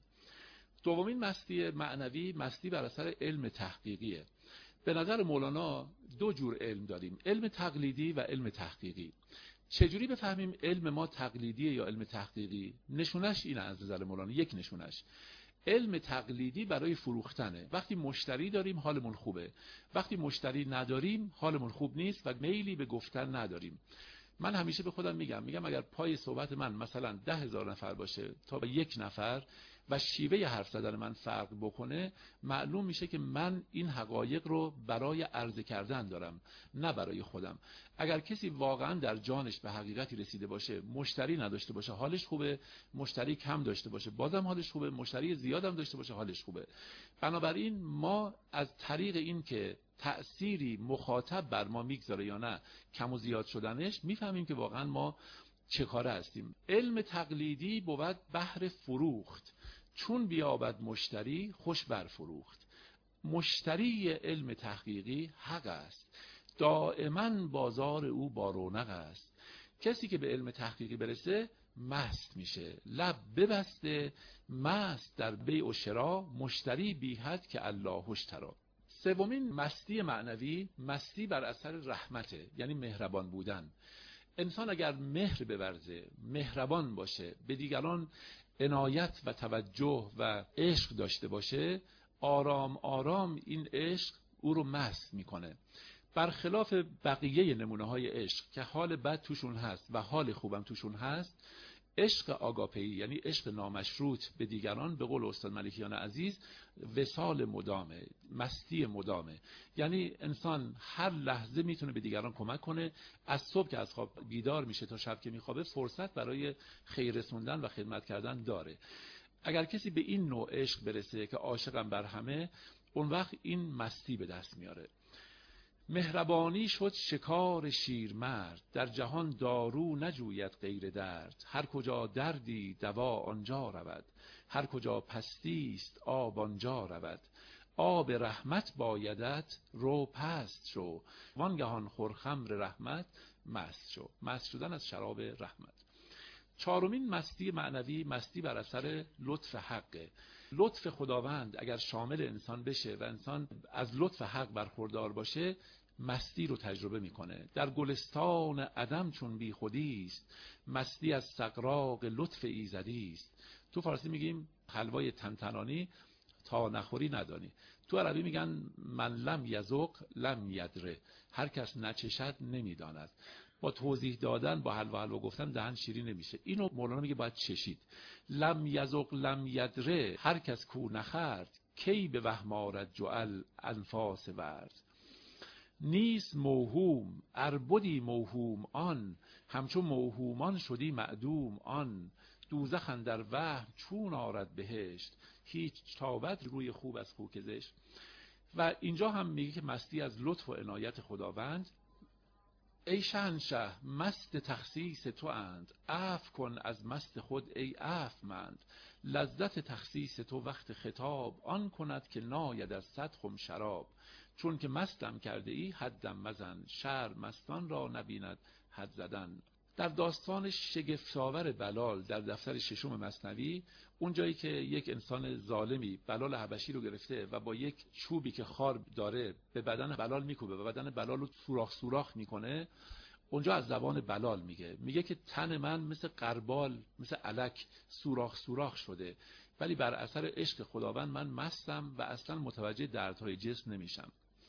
دومین مستی معنوی مستی بر اثر علم تحقیقیه. به نظر مولانا دو جور علم داریم، علم تقلیدی و علم تحقیقی. چجوری بفهمیم علم ما تقلیدیه یا علم تحقیقی؟ نشونش اینه از نظر مولانا. یک نشونش علم تقلیدی برای فروختنه. وقتی مشتری داریم حالمون خوبه، وقتی مشتری نداریم حالمون خوب نیست و میلی به گفتن نداریم. من همیشه به خودم میگم میگم اگر پای صحبت من مثلا ده هزار نفر باشه تا به یک نفر و شیوه حرف زدن من فرق بکنه، معلوم میشه که من این حقایق رو برای عرضه کردن دارم نه برای خودم. اگر کسی واقعا در جانش به حقیقتی رسیده باشه، مشتری نداشته باشه حالش خوبه، مشتری کم داشته باشه بازم حالش خوبه، مشتری زیادم داشته باشه حالش خوبه. بنابراین ما از طریق این که تأثیری مخاطب بر ما میگذاره یا نه کم و زیاد شدنش میفهمیم که واقعا ما چه کاره هستیم. علم تقلیدی بود بهر فروخت، چون بیابد مشتری خوش بر فروخت. مشتری علم تحقیقی حق است، دائما بازار او با رونق است. کسی که به علم تحقیقی برسه مست میشه، لب ببسته مست در بیع و شرا، مشتری بی حد که الله اشتری. سومین مستی معنوی مستی بر اثر رحمته، یعنی مهربان بودن. انسان اگر مهر بورزه، مهربان باشه، به دیگران عنایت و توجه و عشق داشته باشه، آرام آرام این عشق او رو مست میکنه. برخلاف بقیه نمونه های عشق که حال بد توشون هست و حال خوبم توشون هست، عشق آگاپه‌ای یعنی عشق نامشروط به دیگران به قول استاد ملکیان عزیز وصال مدامه، مستی مدامه. یعنی انسان هر لحظه میتونه به دیگران کمک کنه. از صبح که از خواب بیدار میشه تا شب که میخوابه فرصت برای خیر رسوندن و خدمت کردن داره. اگر کسی به این نوع عشق برسه که عاشقم بر همه، اون وقت این مستی به دست میاره. مهربانی شد شکار شیرمرد، در جهان دارو نجوید غیر درد. هر کجا دردی دوا آنجا رود، هر کجا پستی است آب آنجا رود. آب رحمت بایدت رو پست شو، وانگهان خور خمر رحمت مست شو. مست شدن از شراب رحمت. چهارمین مستی معنوی، مستی بر اثر لطف حقه. لطف خداوند اگر شامل انسان بشه و انسان از لطف حق برخوردار باشه، مستی رو تجربه میکنه. در گلستان عدم چون بی خودی است، مستی از سغراق لطف ایزدی است. تو فارسی میگیم حلوای تنتنانی تا نخوری ندانی. تو عربی میگن من لم یذق لم یدره، هر کس نچشد نمیداند. با توضیح دادن، با حلوا حلوا گفتن دهن شیرین نمیشه. اینو مولانا میگه باید چشید. لم یذق لم یدره، هر کس کو نخورد، کی به وهم آرد جعل انفاس ورد. نیست موهوم اربدی موهوم آن، همچو موهومان شدی معدوم آن. دوزخ اندر وهم چون آرد بهشت، هیچ تابد روی خوب از خو که زشت. و اینجا هم میگه که مستی از لطف و عنایت خداوند. ای شهنشه مست تخصیص تو اند، عفو کن از مست خود ای عفو مند. لذت تخصیص تو وقت خطاب، آن کند که ناید از صد خم شراب. چون که مستم کرده ای حدم مزن، شرم مستان را نبیند حد زدن. در داستان شگفت‌آور بلال در دفتر ششم مثنوی، اون جایی که یک انسان ظالمی بلال حبشی رو گرفته و با یک چوبی که خار داره به بدن بلال میکوبه و بدن بلال رو سوراخ سوراخ میکنه، اونجا از زبان بلال میگه میگه که تن من مثل قربال، مثل الک سوراخ سوراخ شده، ولی بر اثر عشق خداوند من مستم و اصلا متوجه دردهای جسم نمیشم.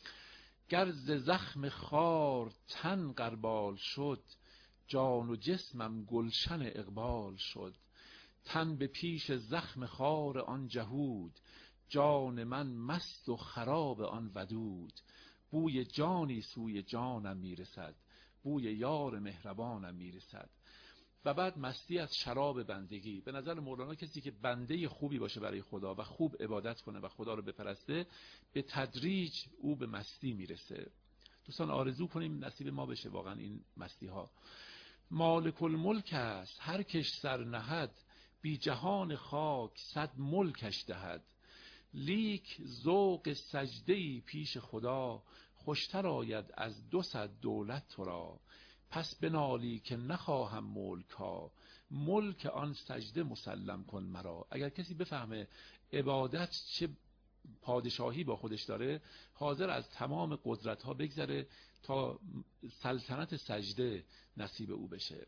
گر ز زخم خار تن قربال شد، جان و جسمم گلشن اقبال شد. تن به پیش زخم خار آن جهود، جان من مست و خراب آن ودود. بوی جانی سوی جانم میرسد، بوی یار مهربانم میرسد. و بعد مستی از شراب بندگی. به نظر مولانا کسی که بنده خوبی باشه برای خدا و خوب عبادت کنه و خدا رو بپرسته، به تدریج او به مستی میرسه. دوستان آرزو کنیم نصیب ما بشه واقعا این مستی ها. مالک الملک است هر کش سر نهد، بی جهان خاک صد ملکش دهد. لیک ذوق سجده‌ای پیش خدا، خوشتر آید از دو صد دولت تو را. پس بنالی که نخواهم ملک ها، ملک آن سجده مسلم کن مرا. اگر کسی بفهمه عبادت چه پادشاهی با خودش داره، حاضر از تمام قدرت ها بگذره تا سلطنت سجده نصیب او بشه.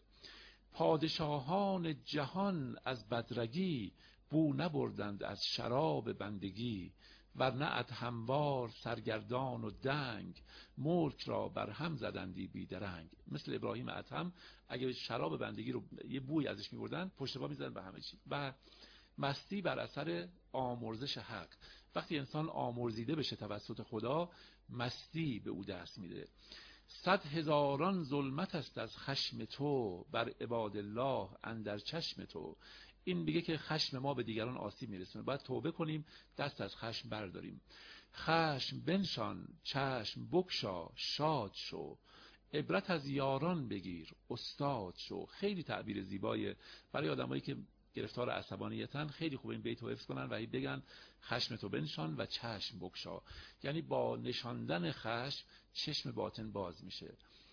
پادشاهان جهان از بدرگی، بو نبردند از شراب بندگی. ورنه ادهموار سرگردان و دنگ، ملک را بر هم زدندی بیدرنگ. مثل ابراهیم ادهم اگه شراب بندگی رو یه بوی ازش می‌بردن، پشت پا می‌زدن به همه چی. و مستی بر اثر آمرزش حق. وقتی انسان آمرزیده بشه توسط خدا، مستی به او دست میده. صد هزاران ظلمت است از خشم تو، بر عباد الله اندر چشم تو. این میگه که خشم ما به دیگران آسیب میرسونه، باید توبه کنیم، دست از خشم برداریم. خشم بنشان چشم بگشا شاد شو، عبرت از یاران بگیر استاد شو. خیلی تعبیر زیبایی برای آدمایی که گرفتار عصبانیتن. خیلی خوب این بیت رو حفظ کنن و هی بگن خشم تو بنشان و چشم بگشا، یعنی با نشاندن خشم چشم باطن باز میشه.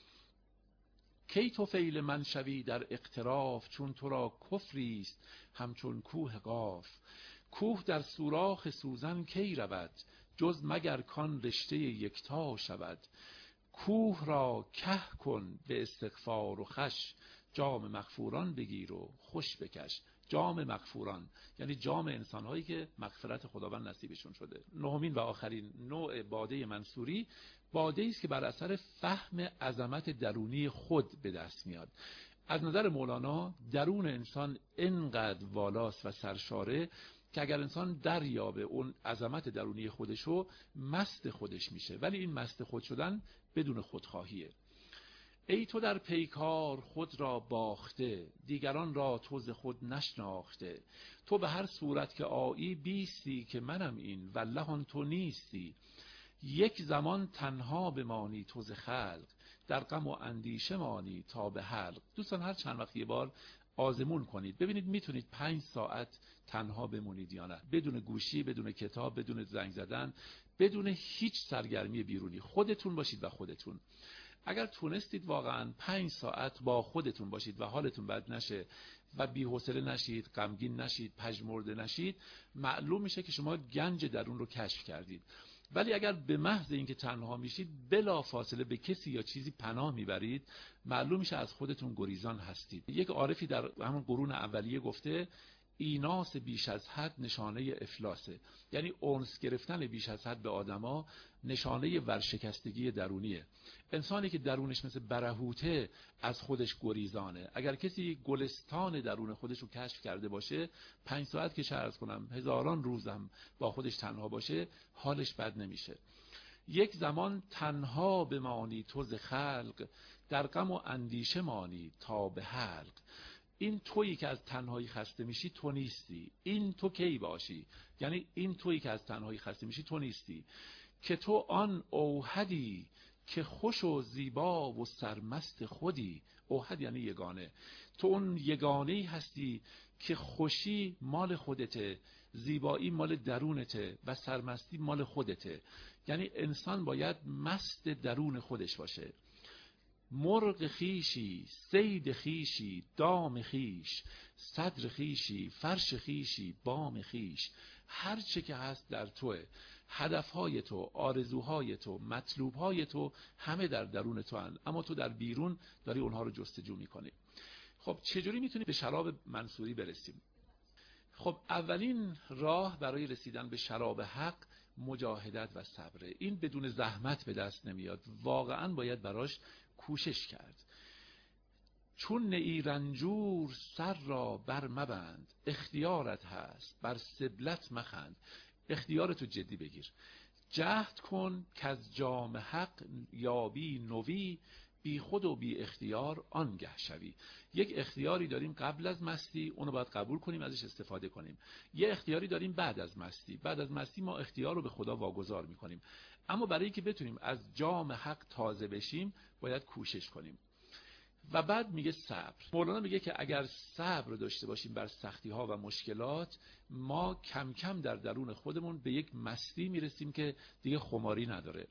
کی تو فیل من شوی در اقتراف، چون تو را کفری است همچون کوه قاف. کوه در سوراخ سوزن کی رود، جز مگر کان رشته یکتا شود. کوه را که کن به استغفار و خش، جام مغفوران بگیر و خوش بکش. جام مغفوران یعنی جام انسان‌هایی که مغفرت خداوند نصیبشون شده. نهمین و آخرین نوع باده منصوری، باده است که بر اثر فهم عظمت درونی خود به دست میاد. از نظر مولانا درون انسان انقدر والاست و سرشاره که اگر انسان دریابه اون عظمت درونی خودشو، مست خودش میشه. ولی این مست خود شدن بدون خودخواهیه. ای تو در پیکار خود را باخته، دیگران را تو ز خود نشناخته. تو به هر صورت که آیی بیستی که منم این، والله آن تو نیستی. یک زمان تنها بمانی تو ز خلق، در غم و اندیشه مانی تا به حلق. دوستان هر چند وقت یه بار آزمون کنید ببینید میتونید پنج ساعت تنها بمونید یا نه، بدون گوشی، بدون کتاب، بدون زنگ زدن، بدون هیچ سرگرمی بیرونی. خودتون باشید و خودتون. اگر تونستید واقعا پنج ساعت با خودتون باشید و حالتون بد نشه و بی‌حوصله نشید، غمگین نشید، پژمرده نشید، معلوم میشه که شما گنج درون رو کشف کردید. ولی اگر به محض اینکه تنها میشید بلا فاصله به کسی یا چیزی پناه میبرید، معلوم میشه از خودتون گریزان هستید. یک عارفی در همون قرون اولیه گفته ایناس بیش از حد نشانه افلاسه، یعنی اونس گرفتن بیش از حد به آدما نشانه ورشکستگی درونیه. انسانی که درونش مثل برهوته از خودش گریزانه. اگر کسی گلستان درون خودش رو کشف کرده باشه، پنج ساعت که عرض کنم هزاران روزم با خودش تنها باشه، حالش بد نمیشه. یک زمان تنها بمانی تو ز خلق، در غم و اندیشه مانی تا به حلق. این تویی که از تنهایی خسته میشی تو نیستی. این تو کی باشی؟ یعنی این تویی که از تنهایی خسته میشی تو نیستی، که تو آن اوحدی که خوش و زیبا و سرمست خودی. اوحد یعنی یگانه. تو اون یگانه‌ای هستی که خوشی مال خودته، زیبایی مال درونته و سرمستی مال خودته. یعنی انسان باید مست درون خودش باشه. مرغ خیشی، صید خیشی، دام خیش، صدر خیشی، فرش خیشی، بام خیش. هر چه که هست در توه. هدفهای تو، آرزوهای تو، مطلوبهای تو همه در درون تو هست، اما تو در بیرون داری اونها رو جستجو میکنی. خب چجوری میتونی به شراب منصوری برسیم؟ خب اولین راه برای رسیدن به شراب حق مجاهدت و صبره. این بدون زحمت به دست نمیاد، واقعا باید براش کوشش کرد. چون نئی رنجور سر را بر مبند، اختیارت هست بر سبلت مخند. اختیارتو جدی بگیر. جهد کن که از جام حق یابی نوی، بی خود و بی اختیار آنگه شوی. یک اختیاری داریم قبل از مستی، اونو باید قبول کنیم، ازش استفاده کنیم. یه اختیاری داریم بعد از مستی. بعد از مستی ما اختیار رو به خدا واگذار میکنیم. اما برای اینکه بتونیم از جام حق تازه بشیم باید کوشش کنیم. و بعد میگه صبر. مولانا میگه که اگر صبر داشته باشیم بر سختی ها و مشکلات، ما کم کم در درون خودمون به یک مستی میرسیم که دیگه خماری نداره.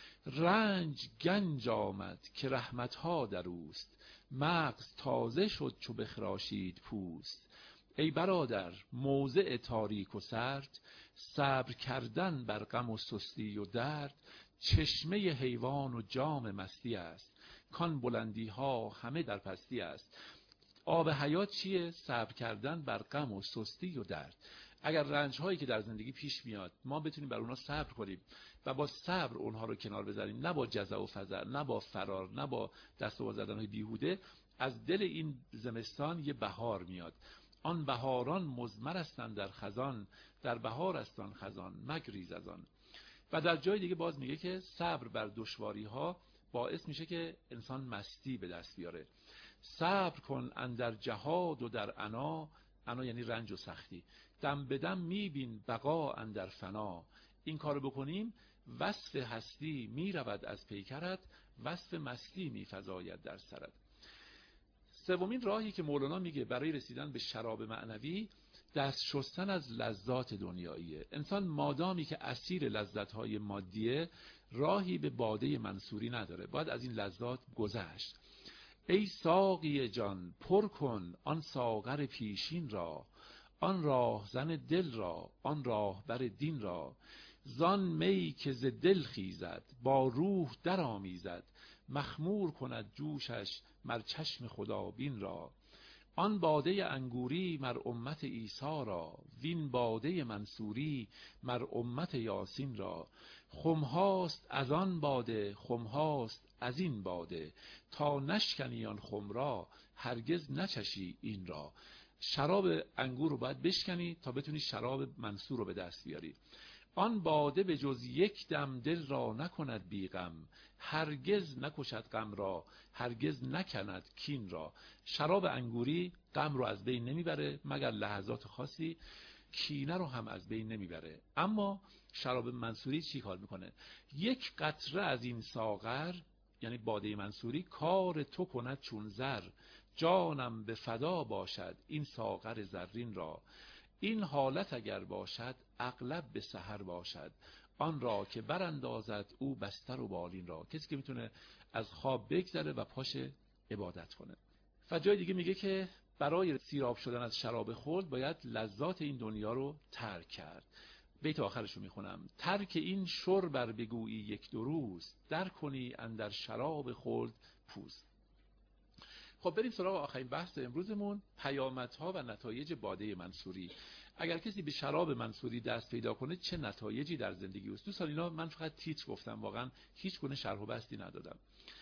رنج گنج آمد که رحمت ها در اوست، مغز تازه شد چو بخراشید پوست. ای برادر موضع تاریک و سرد، صبر کردن بر غم و سستی و درد. چشمه حیوان و جام مستی است، کان بلندی ها همه در پستی است. آب حیات چیه؟ صبر کردن بر غم و سستی و درد. اگر رنج هایی که در زندگی پیش میاد ما بتونیم بر اونها صبر کنیم و با صبر اونها رو کنار بذاریم، نه با جزع و فزع، نه با فرار، نه با دست و پا زدن های بیهوده، از دل این زمستان یه بهار میاد. آن بهاران مضمر هستند در خزان، در بهار هستند خزان مگریز از آن. و در جای دیگه باز میگه که صبر بر دشواری ها باعث میشه که انسان مستی به دست بیاره. صبر کن اندر جهاد و در عنا، عنا یعنی رنج و سختی، دم به دم میبین بقا اندر فنا. این کارو بکنیم وصف هستی میرود از پیکرت، وصف مستی میفزاید در سرت. سومین راهی که مولانا میگه برای رسیدن به شراب معنوی، دست شستن از لذات دنیاییه. انسان مادامی که اسیر لذت‌های مادیه، راهی به باده منصوری نداره، باید از این لذات گذشت. ای ساقی جان پر کن آن ساغر پیشین را، آن راه زن دل را، آن راه بر دین را. زان می که ز دل خیزد با روح در آمیزد، مخمور کند جوشش مر چشم خدابین را. آن باده انگوری مر امت عیسی را، وین باده منصوری مر امت یاسین را. خمهاست از آن باده، خمهاست از این باده، تا نشکنی آن خم را هرگز نچشی این را. شراب انگور رو باید بشکنی تا بتونی شراب منصور رو به دست بیاری. آن باده به جز یک دم دل را نکند بی غم، هرگز نکشد غم را، هرگز نکند کین را. شراب انگوری غم رو از بین نمیبره مگر لحظات خاصی. کینه رو هم از بین نمیبره. اما شراب منصوری چی کار میکنه؟ یک قطره از این ساغر، یعنی باده منصوری، کار تو کند چون زر، جانم به فدا باشد این ساغر زرین را، این حالت اگر باشد اغلب به سحر باشد، آن را که براندازد او بستر و بالین را. کسی که میتونه از خواب بگذره و پاش عبادت کنه. و جای دیگه میگه که برای سیراب شدن از شراب خلد باید لذات این دنیا رو ترک کرد. بیت آخرش رو میخونم: ترک این شر بر بگویی یک دو روز، در کنی اندر شراب خلد پوز. خب بریم سراغ آخرین بحث امروزمون، پیامدها و نتایج باده منصوری. اگر کسی به شراب منصوری دست پیدا کنه چه نتایجی در زندگی است؟ دوستان اینا من فقط تیتر گفتم، واقعا هیچ گونه شرح و بسطی ندادم.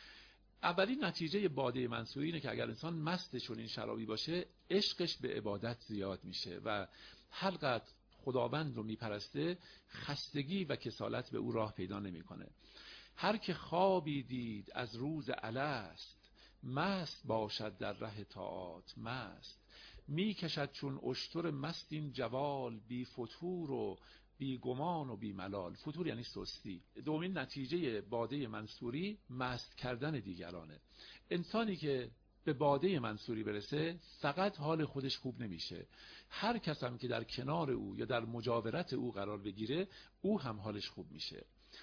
اولین نتیجه باده منصوری اینه که اگر انسان مست چنین شرابی باشه، عشقش به عبادت زیاد میشه و هر قدر خداوند رو میپرسته خستگی و کسالت به او راه پیدا نمیکنه. هر که خوابی دید از روز الست، مست باشد در ره طاعات مست، می کشد چون اشتر مست این جوال، بی فتور و بی گمان و بی ملال. فتور یعنی سستی. دومین نتیجه باده منصوری مست کردن دیگرانه. انسانی که به باده منصوری برسه فقط حال خودش خوب نمیشه، هر کس هم که در کنار او یا در مجاورت او قرار بگیره او هم حالش خوب میشه.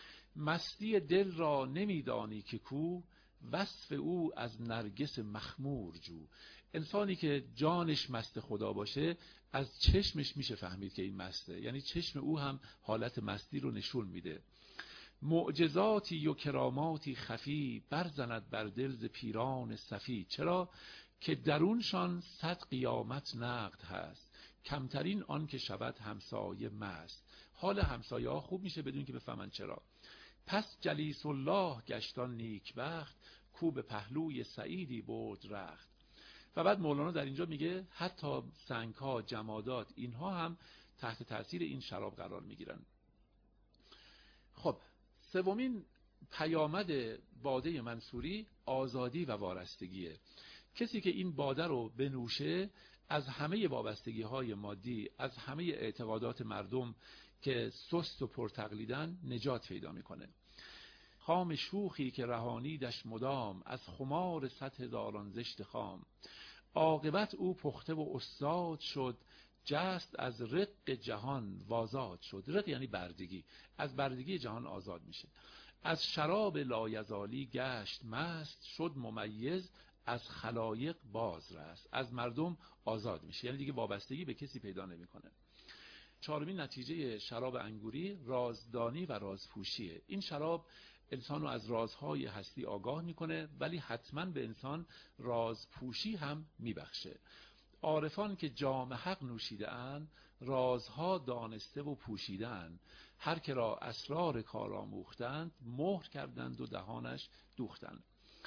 مستی دل را نمیدانی که کو، وصف او از نرگس مخمور جو. انسانی که جانش مست خدا باشه از چشمش میشه فهمید که این مسته، یعنی چشم او هم حالت مستی رو نشون میده. معجزاتی و کراماتی خفی، برزند بر دل ز پیران صفی. چرا؟ که درونشان صد قیامت نقد هست، کمترین آن که شود همسایه مست. حال همسایه ها خوب میشه بدون که بفهمن چرا. پس جلیس الله گشتان نیک بخت، کو به پهلوی سعیدی برد رخت. و بعد مولانا در اینجا میگه حتی سنگ‌ها، جمادات، اینها هم تحت تاثیر این شراب قرار میگیرن. خب سومین پیامد باده منصوری آزادی و وارستگیه. کسی که این باده رو بنوشه از همه وابستگی‌های مادی، از همه اعتقادات مردم که سست و پرتقلیدن نجات پیدا میکنه. خام شوخی که رهانیدش مدام، از خمار صد هزاران زشت خام. عاقبت او پخته و استاد شد، جست از رق جهان وازاد شد. رق یعنی بردگی، از بردگی جهان آزاد میشه. از شراب لایزالی گشت مست، شد ممیز از خلایق باز رست. از مردم آزاد میشه، یعنی دیگه وابستگی به کسی پیدا نمیکنه. چهارمین نتیجه شراب انگوری رازدانی و رازپوشیه. این شراب انسان رو از رازهای هستی آگاه میکنه، ولی حتما به انسان رازپوشی هم میبخشه. عارفان که جام حق نوشیده اند، رازها دانسته و پوشیده اند. هر که را اسرار کار آموختند، مهر کردند و دهانش دوختند.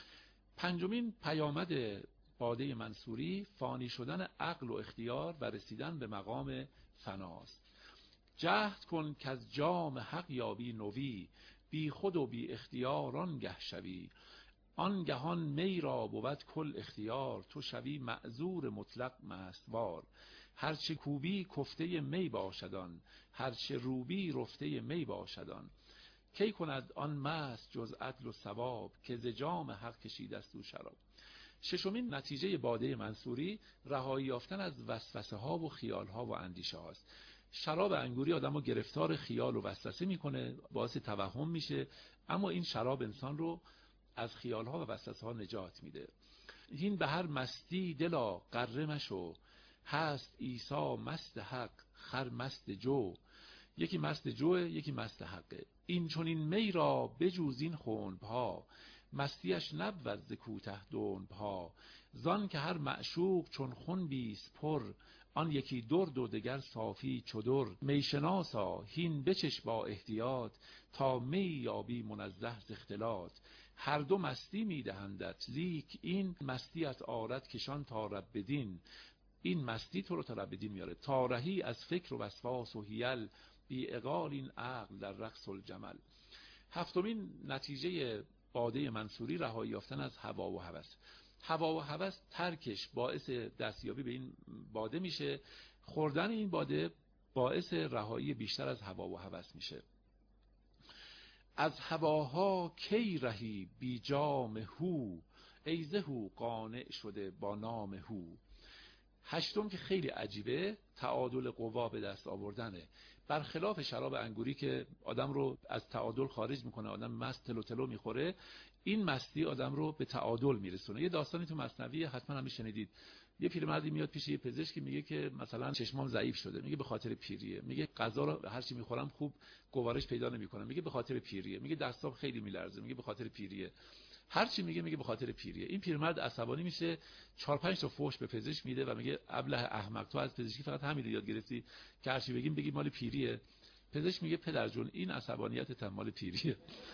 پنجمین پیامد باده منصوری فانی شدن عقل و اختیار و رسیدن به مقام فناست. جهد کن که از جام حق یابی نوی، بی خود و بی اختیار آنگه شوی. آنگهان می را بود کل اختیار، تو شوی معذور مطلق مستوار. هرچه کوبی کفته می باشدان، هرچه روبی رفته می باشدان. کی کند آن مست جز عدل و ثواب، که ز جام حق کشیده است او شراب. ششمین نتیجه باده منصوری رهایی یافتن از وسوسه ها و خیال ها و اندیشه هاست. شراب انگوری آدمو گرفتار خیال و وسوسه میکنه، باعث توهم میشه، اما این شراب انسان رو از خیال ها و وسوسه ها نجات میده. این به هر مستی دلا غره مشو، هست عیسی مست حق خر مست جو. یکی مست جوه، یکی مست حقه. این چون این می را بجوز این خنب ها، مستیش نبود ز کوته دنب ها. زان که هر معشوق چون خنبی است پر، آن یکی درد و دگر صافی چو در. می شناسا هین بچش با احتیاط، تا می یابی منزه ز اختلاط. هر دو مستی میدهندت، لیک این مستیت آرد کشان تا رب دین. این مستی تو رو تا رب دین میاره، تا رهی از فکر و وسواس و حیل، بی عقال این عقل در رقص الجمل. هفتمین نتیجه باده منصوری رهایی یافتن از هوا و هوس. هوا و هوس ترکش باعث دستیابی به این باده میشه. خوردن این باده باعث رهایی بیشتر از هوا و هوس میشه. از هواها کی رهی بی جام هو، ای ز هو قانع شده با نام هو. هشتم که خیلی عجیبه، تعادل قوا به دست آوردنه. برخلاف شراب انگوری که آدم رو از تعادل خارج میکنه، آدم مست تلو تلو میخوره، این مستی آدم رو به تعادل میرسونه. یه داستانی تو مثنوی حتما هم شنیدید، یه پیرمردی میاد پیش یه پزشکی میگه که مثلا چشمام ضعیف شده، میگه به خاطر پیریه. میگه غذا رو هر چی میخورم خوب گوارش پیدا نمیکنم، میگه به خاطر پیریه. میگه دستام خیلی میلرزه، میگه به خاطر پیریه. هر چی میگه میگه به خاطر پیریه. این پیرمرد عصبانی میشه، چهار پنج تا فحش به پزشک میده و میگه ابله احمق، تو از پزشکی فقط همین رو یاد گرفتی که هر چی بگیم بگی مال پیریه. پزشک میگه پدر جون این عصبانیت مال پیریه.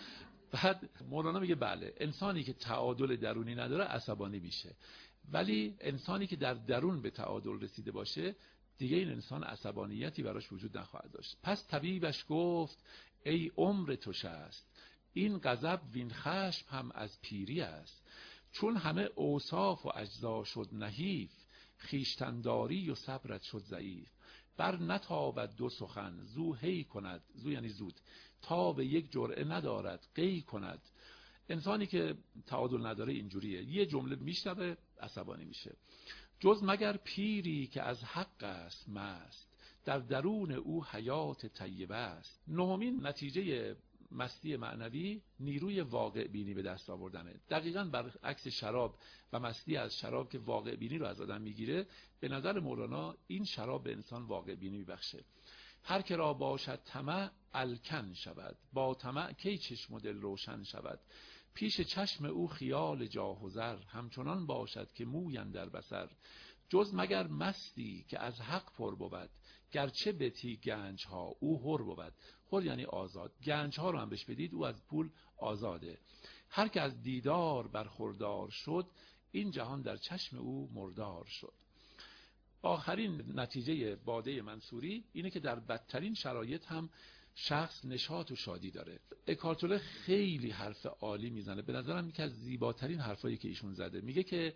بعد مولانا میگه بله، انسانی که تعادل درونی نداره عصبانی میشه، ولی انسانی که در درون به تعادل رسیده باشه دیگه این انسان عصبانیتی براش وجود نخواهد داشت. پس طبیبش گفت ای عمر تو شست، این غضب وین خشم هم از پیری است. چون همه اوصاف و اجزا شد نحیف، خویشتنداری و صبرت شد ضعیف. بر نتابد دو سخن زو هی کند، زو یعنی زود، تا به یک جرعه ندارد قی کند. انسانی که تعادل نداره اینجوریه، یه جمله میشنوه عصبانی میشه. جز مگر پیری که از حق است مست، در درون او حیات طیبه است. نهمین نتیجه مستی معنوی نیروی واقع بینی به دست آوردنه. دقیقاً برعکس شراب و مستی از شراب که واقع بینی رو از آدم میگیره، به نظر مولانا این شراب به انسان واقع بینی میبخشه. هر که را باشد طمع الکن شود، با طمع کی چشم و دل روشن شود. پیش چشم او خیال جاه و زر، همچنان باشد که موی اندر بصر. جز مگر مستی که از حق پر بود، گرچه بتی گنج ها او حر بود. حر یعنی آزاد، گنج ها رو هم بهش بدید او از پول آزاده. هر که از دیدار برخوردار شد، این جهان در چشم او مردار شد. آخرین نتیجه باده منصوری اینه که در بدترین شرایط هم شخص نشاط و شادی داره. اکارت توله خیلی حرف عالی میزنه، به نظرم یکی از زیباترین حرفایی که ایشون زده. میگه که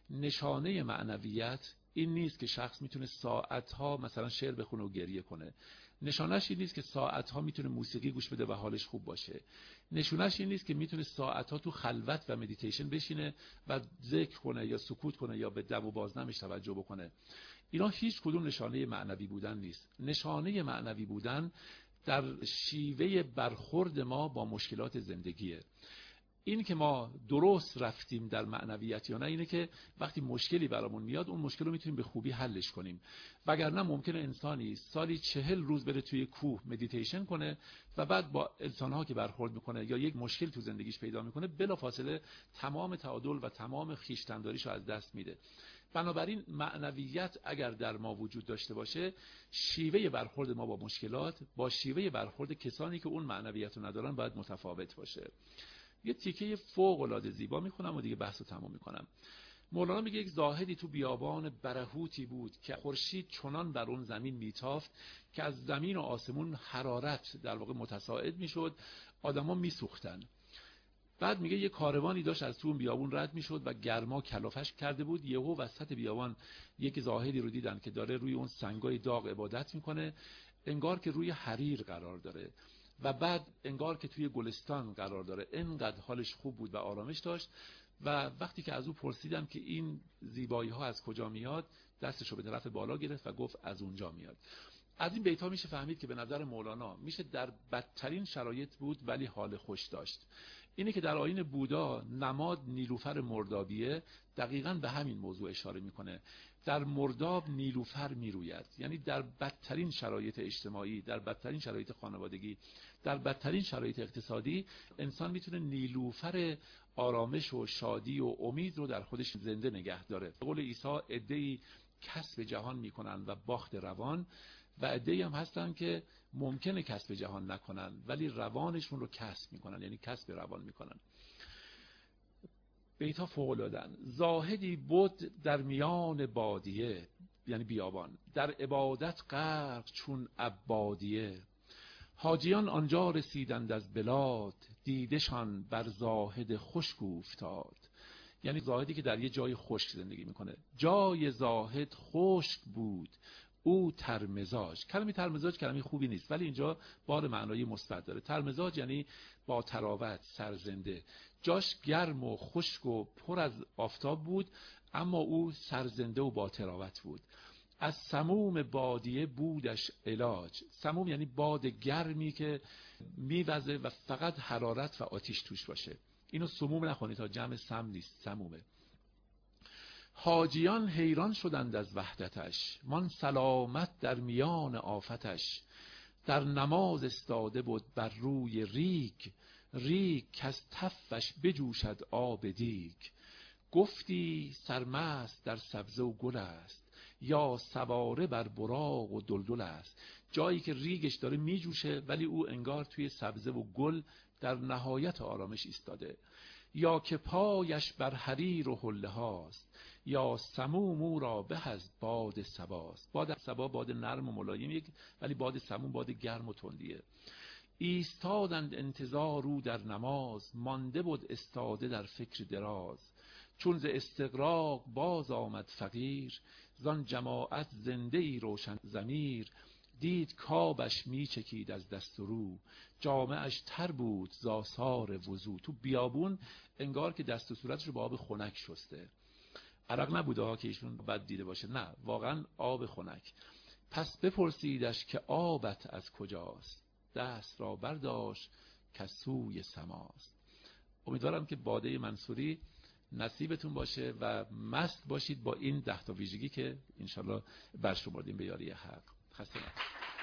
نشانه معنویت این نیست که شخص میتونه ساعتها مثلا شعر بخونه و گریه کنه. نشانش این نیست که ساعتها میتونه موسیقی گوش بده و حالش خوب باشه. نشونش این نیست که میتونه ساعتها تو خلوت و مدیتیشن بشینه و ذکر کنه یا سکوت کنه یا به دم و بازنمش توجه بکنه. اینا هیچ کدوم نشانه معنوی بودن نیست. نشانه معنوی بودن در شیوه برخورد ما با مشکلات زندگیه. این که ما درست رفتیم در معنویت یا نه اینه که وقتی مشکلی برامون میاد اون مشکل رو میتونیم به خوبی حلش کنیم. وگرنه ممکنه انسانی سالی چهل روز بره توی کوه مدیتیشن کنه و بعد با انسانها که برخورد میکنه یا یک مشکل تو زندگیش پیدا میکنه بلافاصله تمام تعادل و تمام خویشتنداریش رو از دست میده. بنابراین معنویت اگر در ما وجود داشته باشه، شیوه برخورد ما با مشکلات با شیوه برخورد کسانی که اون معنویت رو ندارن باید متفاوت باشه. یه تیکه فوق العاده زیبا میخونم و دیگه بحث رو تمام میکنم. مولانا میگه یک زاهدی تو بیابان برهوتی بود که خورشید چنان بر اون زمین میتافت که از زمین و آسمون حرارت در واقع متصاعد میشد، آدما میسوختن. بعد میگه یه کاروانی داشت از تو اون بیابون رد میشد و گرما کلافش کرده بود. یهو وسط بیابان یک زاهدی رو دیدن که داره روی اون سنگای داغ عبادت میکنه، انگار که روی حریر قرار داره و بعد انگار که توی گلستان قرار داره. انقدر حالش خوب بود و آرامش داشت و وقتی که از او پرسیدم که این زیبایی ها از کجا میاد، دستشو به طرف بالا گرفت و گفت از اونجا میاد. از این بیت ها میشه فهمید که به نظر مولانا میشه در بدترین شرایط بود ولی حال خوش داشت. اینه که در آیین بودا نماد نیلوفر مردابیه دقیقاً به همین موضوع اشاره میکنه. در مرداب نیلوفر میروید، یعنی در بدترین شرایط اجتماعی، در بدترین شرایط خانوادگی، در بدترین شرایط اقتصادی انسان میتونه نیلوفر آرامش و شادی و امید رو در خودش زنده نگه داره. به قول عیسی عده‌ای کسب جهان میکنن و باخت روان و عده‌ای هم هستن که ممکنه کسب جهان نکنن ولی روانشون رو کسب میکنن، یعنی کسب روان میکنن. بیت‌ها فوق‌العاده‌اند. زاهدی بود در میان بادیه، یعنی بیابان، در عبادت غرق چون عبادیه. حاجیان آنجا رسیدند از بلاد، دیدشان بر زاهد خشک افتاد. یعنی زاهدی که در یه جای خشک زندگی میکنه. جای زاهد خشک بود، او ترمزاج. کلمه ترمزاج کلمه خوبی نیست، ولی اینجا بار معنای مثبت داره. ترمزاج یعنی با تراوت، سرزنده. جاش گرم و خشک و پر از آفتاب بود، اما او سرزنده و با تراوت بود. از سموم بادیه بودش علاج. سموم یعنی باد گرمی که میوزه و فقط حرارت و آتش توش باشه. اینو سموم نخونید تا جمع سم نیست، سمومه. حاجیان حیران شدند از وحدتش، مان سلامت در میان آفتش. در نماز استاده بود بر روی ریگ، ریگ کز تفش بجوشد آب دیگ. گفتی سرمست در سبزه و گل است، یا سواره بر براق و دلدل است. جایی که ریگش داره میجوشه ولی او انگار توی سبزه و گل در نهایت آرامش ایستاده. یا که پایش بر حریر و حله هاست، یا سموم او را به از باد صباست. باد صبا باد نرم و ملایمی، ولی باد سموم باد گرم و تندیه. ایستادند انتظار او در نماز، مانده بود استاده در فکر دراز. چون ز استغراق باز آمد فقیر، زان جماعت زنده ای روشن ضمیر. دید کابش می چکید از دست و رو، جامه‌اش تر بود ز آثار وضو. تو بیابون انگار که دست و صورتش رو با آب خنک شسته. عرق نبوده ها که ایشون بد دیده باشه، نه، واقعا آب خنک. پس بپرسیدش که آبت از کجاست، دست را برداشت که سوی سماست. امیدوارم که باده منصوری نصیبتون باشه و مست باشید با این ده تا ویژگی که انشالله برشمردیم به یاری حق. خسته نباشید.